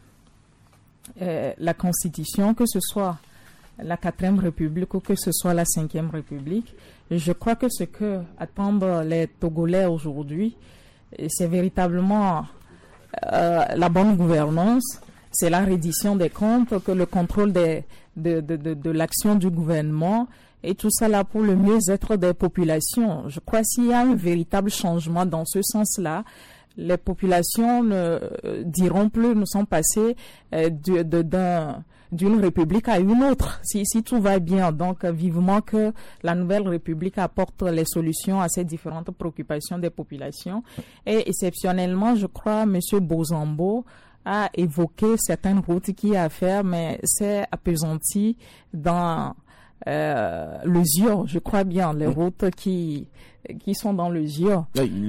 la Constitution, que ce soit la 4e République ou que ce soit la 5e République. Je crois que ce que attendent les Togolais aujourd'hui, c'est véritablement la bonne gouvernance, c'est la reddition des comptes, que le contrôle de l'action du gouvernement et tout ça là pour le mieux-être des populations. Je crois s'il y a un véritable changement dans ce sens-là, les populations ne diront plus, nous sommes passés d'une république à une autre, si tout va bien. Donc, vivement que la nouvelle république apporte les solutions à ces différentes préoccupations des populations. Et exceptionnellement, je crois, M. Bozambo a évoqué certaines routes qu'il y a à faire, mais c'est appesanti dans le ZIO, je crois bien, les routes qui sont dans le ZIO.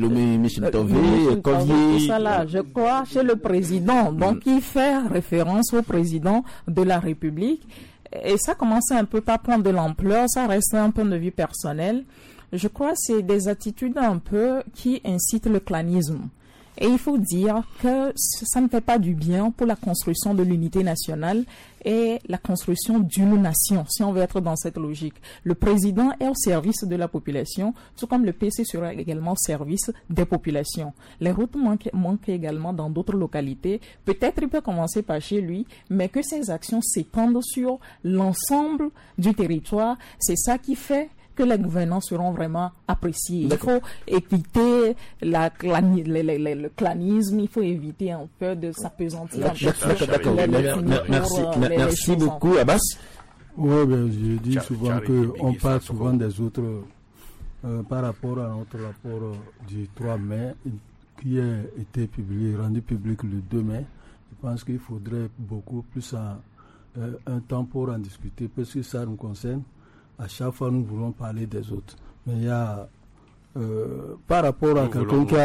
Tout ça là, je crois, chez le président. Donc, il fait référence au président de la République. Et ça commence un peu à prendre de l'ampleur, ça reste un point de vue personnel. Je crois que c'est des attitudes un peu qui incitent le clanisme. Et il faut dire que ça ne fait pas du bien pour la construction de l'unité nationale et la construction d'une nation, si on veut être dans cette logique. Le président est au service de la population, tout comme le PC sera également au service des populations. Les routes manquent également dans d'autres localités. Peut-être il peut commencer par chez lui, mais que ces actions s'étendent sur l'ensemble du territoire, c'est ça qui fait que les gouvernants seront vraiment appréciés. Il faut éviter le clanisme, il faut éviter un peu de s'apesantir. Merci beaucoup, Abbas. Oui, je dis souvent qu'on parle souvent des autres par rapport à notre rapport du 3 mai qui a été rendu public le 2 mai. Je pense qu'il faudrait beaucoup plus un temps pour en discuter parce que ça nous concerne. À chaque fois, nous voulons parler des autres. Mais il y a, par rapport à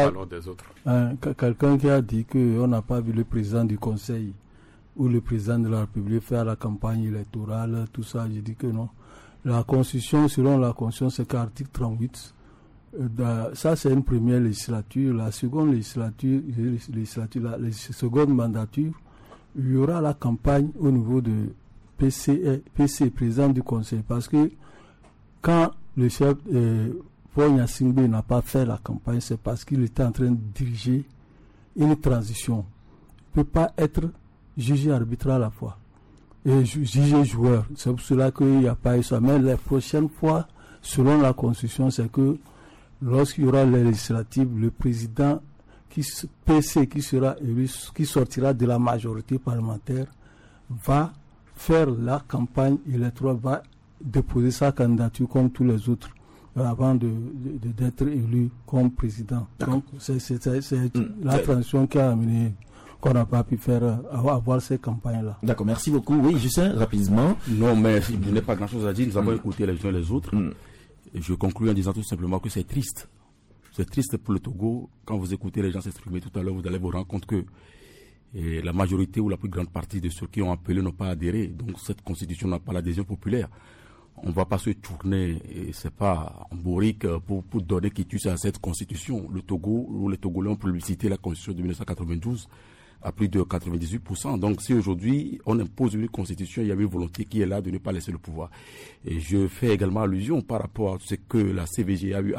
quelqu'un qui a dit qu'on n'a pas vu le président du Conseil ou le président de la République faire la campagne électorale, tout ça, je dis que non. La Constitution, selon la Constitution, c'est qu'article 38. Ça, c'est une première législature. La seconde législature, la seconde mandature, il y aura la campagne au niveau de PC, président du Conseil, parce que quand le chef Paul Gnassingbé n'a pas fait la campagne, c'est parce qu'il était en train de diriger une transition. Il ne peut pas être jugé arbitre à la fois et jugé joueur. C'est pour cela qu'il n'y a pas eu ça. Mais la prochaine fois, selon la Constitution, c'est que lorsqu'il y aura les législatives, le président PC qui sera élu, qui sortira de la majorité parlementaire, va faire la campagne électorale, va déposer sa candidature comme tous les autres avant d'être élu comme président. Donc c'est la transition qui a amené qu'on n'a pas pu faire avoir ces campagnes-là. D'accord, merci beaucoup. Oui, Justin, rapidement. Non, mais je n'ai pas grand-chose à dire. Nous avons écouté les uns et les autres. Et je conclue en disant tout simplement que c'est triste. C'est triste pour le Togo. Quand vous écoutez les gens s'exprimer tout à l'heure, vous allez vous rendre compte que la majorité ou la plus grande partie de ceux qui ont appelé n'ont pas adhéré. Donc cette constitution n'a pas l'adhésion populaire. On ne va pas se tourner, et c'est pas en bourrique pour donner quitus à cette constitution. Le Togo, ou les Togolais ont publicité la constitution de 1992 à plus de 98%. Donc si aujourd'hui on impose une constitution, il y a une volonté qui est là de ne pas laisser le pouvoir. Et je fais également allusion par rapport à ce que la CVG a eu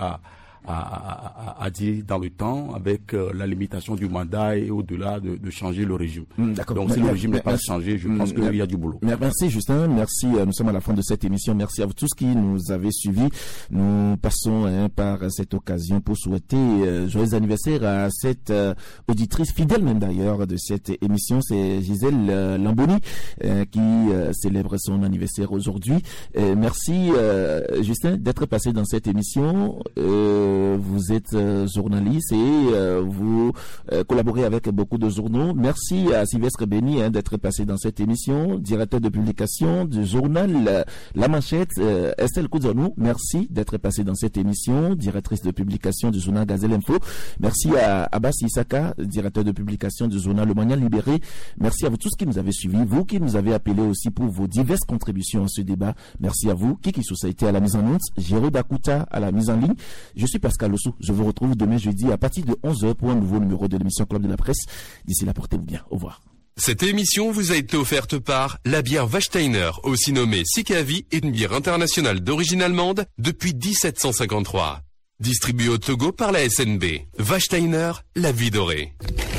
à dire dans le temps avec la limitation du mandat et au-delà de changer le régime. Donc si le régime n'est pas changé, je pense qu'il y a du boulot. Merci Justin, merci. Nous sommes à la fin de cette émission. Merci à vous tous qui nous avez suivis. Nous passons par cette occasion pour souhaiter joyeux anniversaire à cette auditrice fidèle même d'ailleurs de cette émission. C'est Gisèle Lamboni qui célèbre son anniversaire aujourd'hui. Merci Justin d'être passé dans cette émission. Vous êtes journaliste et vous collaborez avec beaucoup de journaux. Merci à Sylvestre Béni d'être passé dans cette émission, directeur de publication du journal La Manchette. Estelle Koudzonou, merci d'être passé dans cette émission, directrice de publication du journal Gazelle Info. Merci à Abbas Issaka, directeur de publication du journal Le Moyen Libéré. Merci à vous tous qui nous avez suivis, vous qui nous avez appelés aussi pour vos diverses contributions à ce débat. Merci à vous, Kiki Société à la mise en onde, Géraud Dakuta à la mise en ligne. Je suis Pascal Ossou. Je vous retrouve demain jeudi à partir de 11h pour un nouveau numéro de l'émission Club de la Presse. D'ici là, portez-vous bien. Au revoir. Cette émission vous a été offerte par la bière Wachsteiner, aussi nommée Sikavi, une bière internationale d'origine allemande depuis 1753. Distribuée au Togo par la SNB. Wachsteiner, la vie dorée.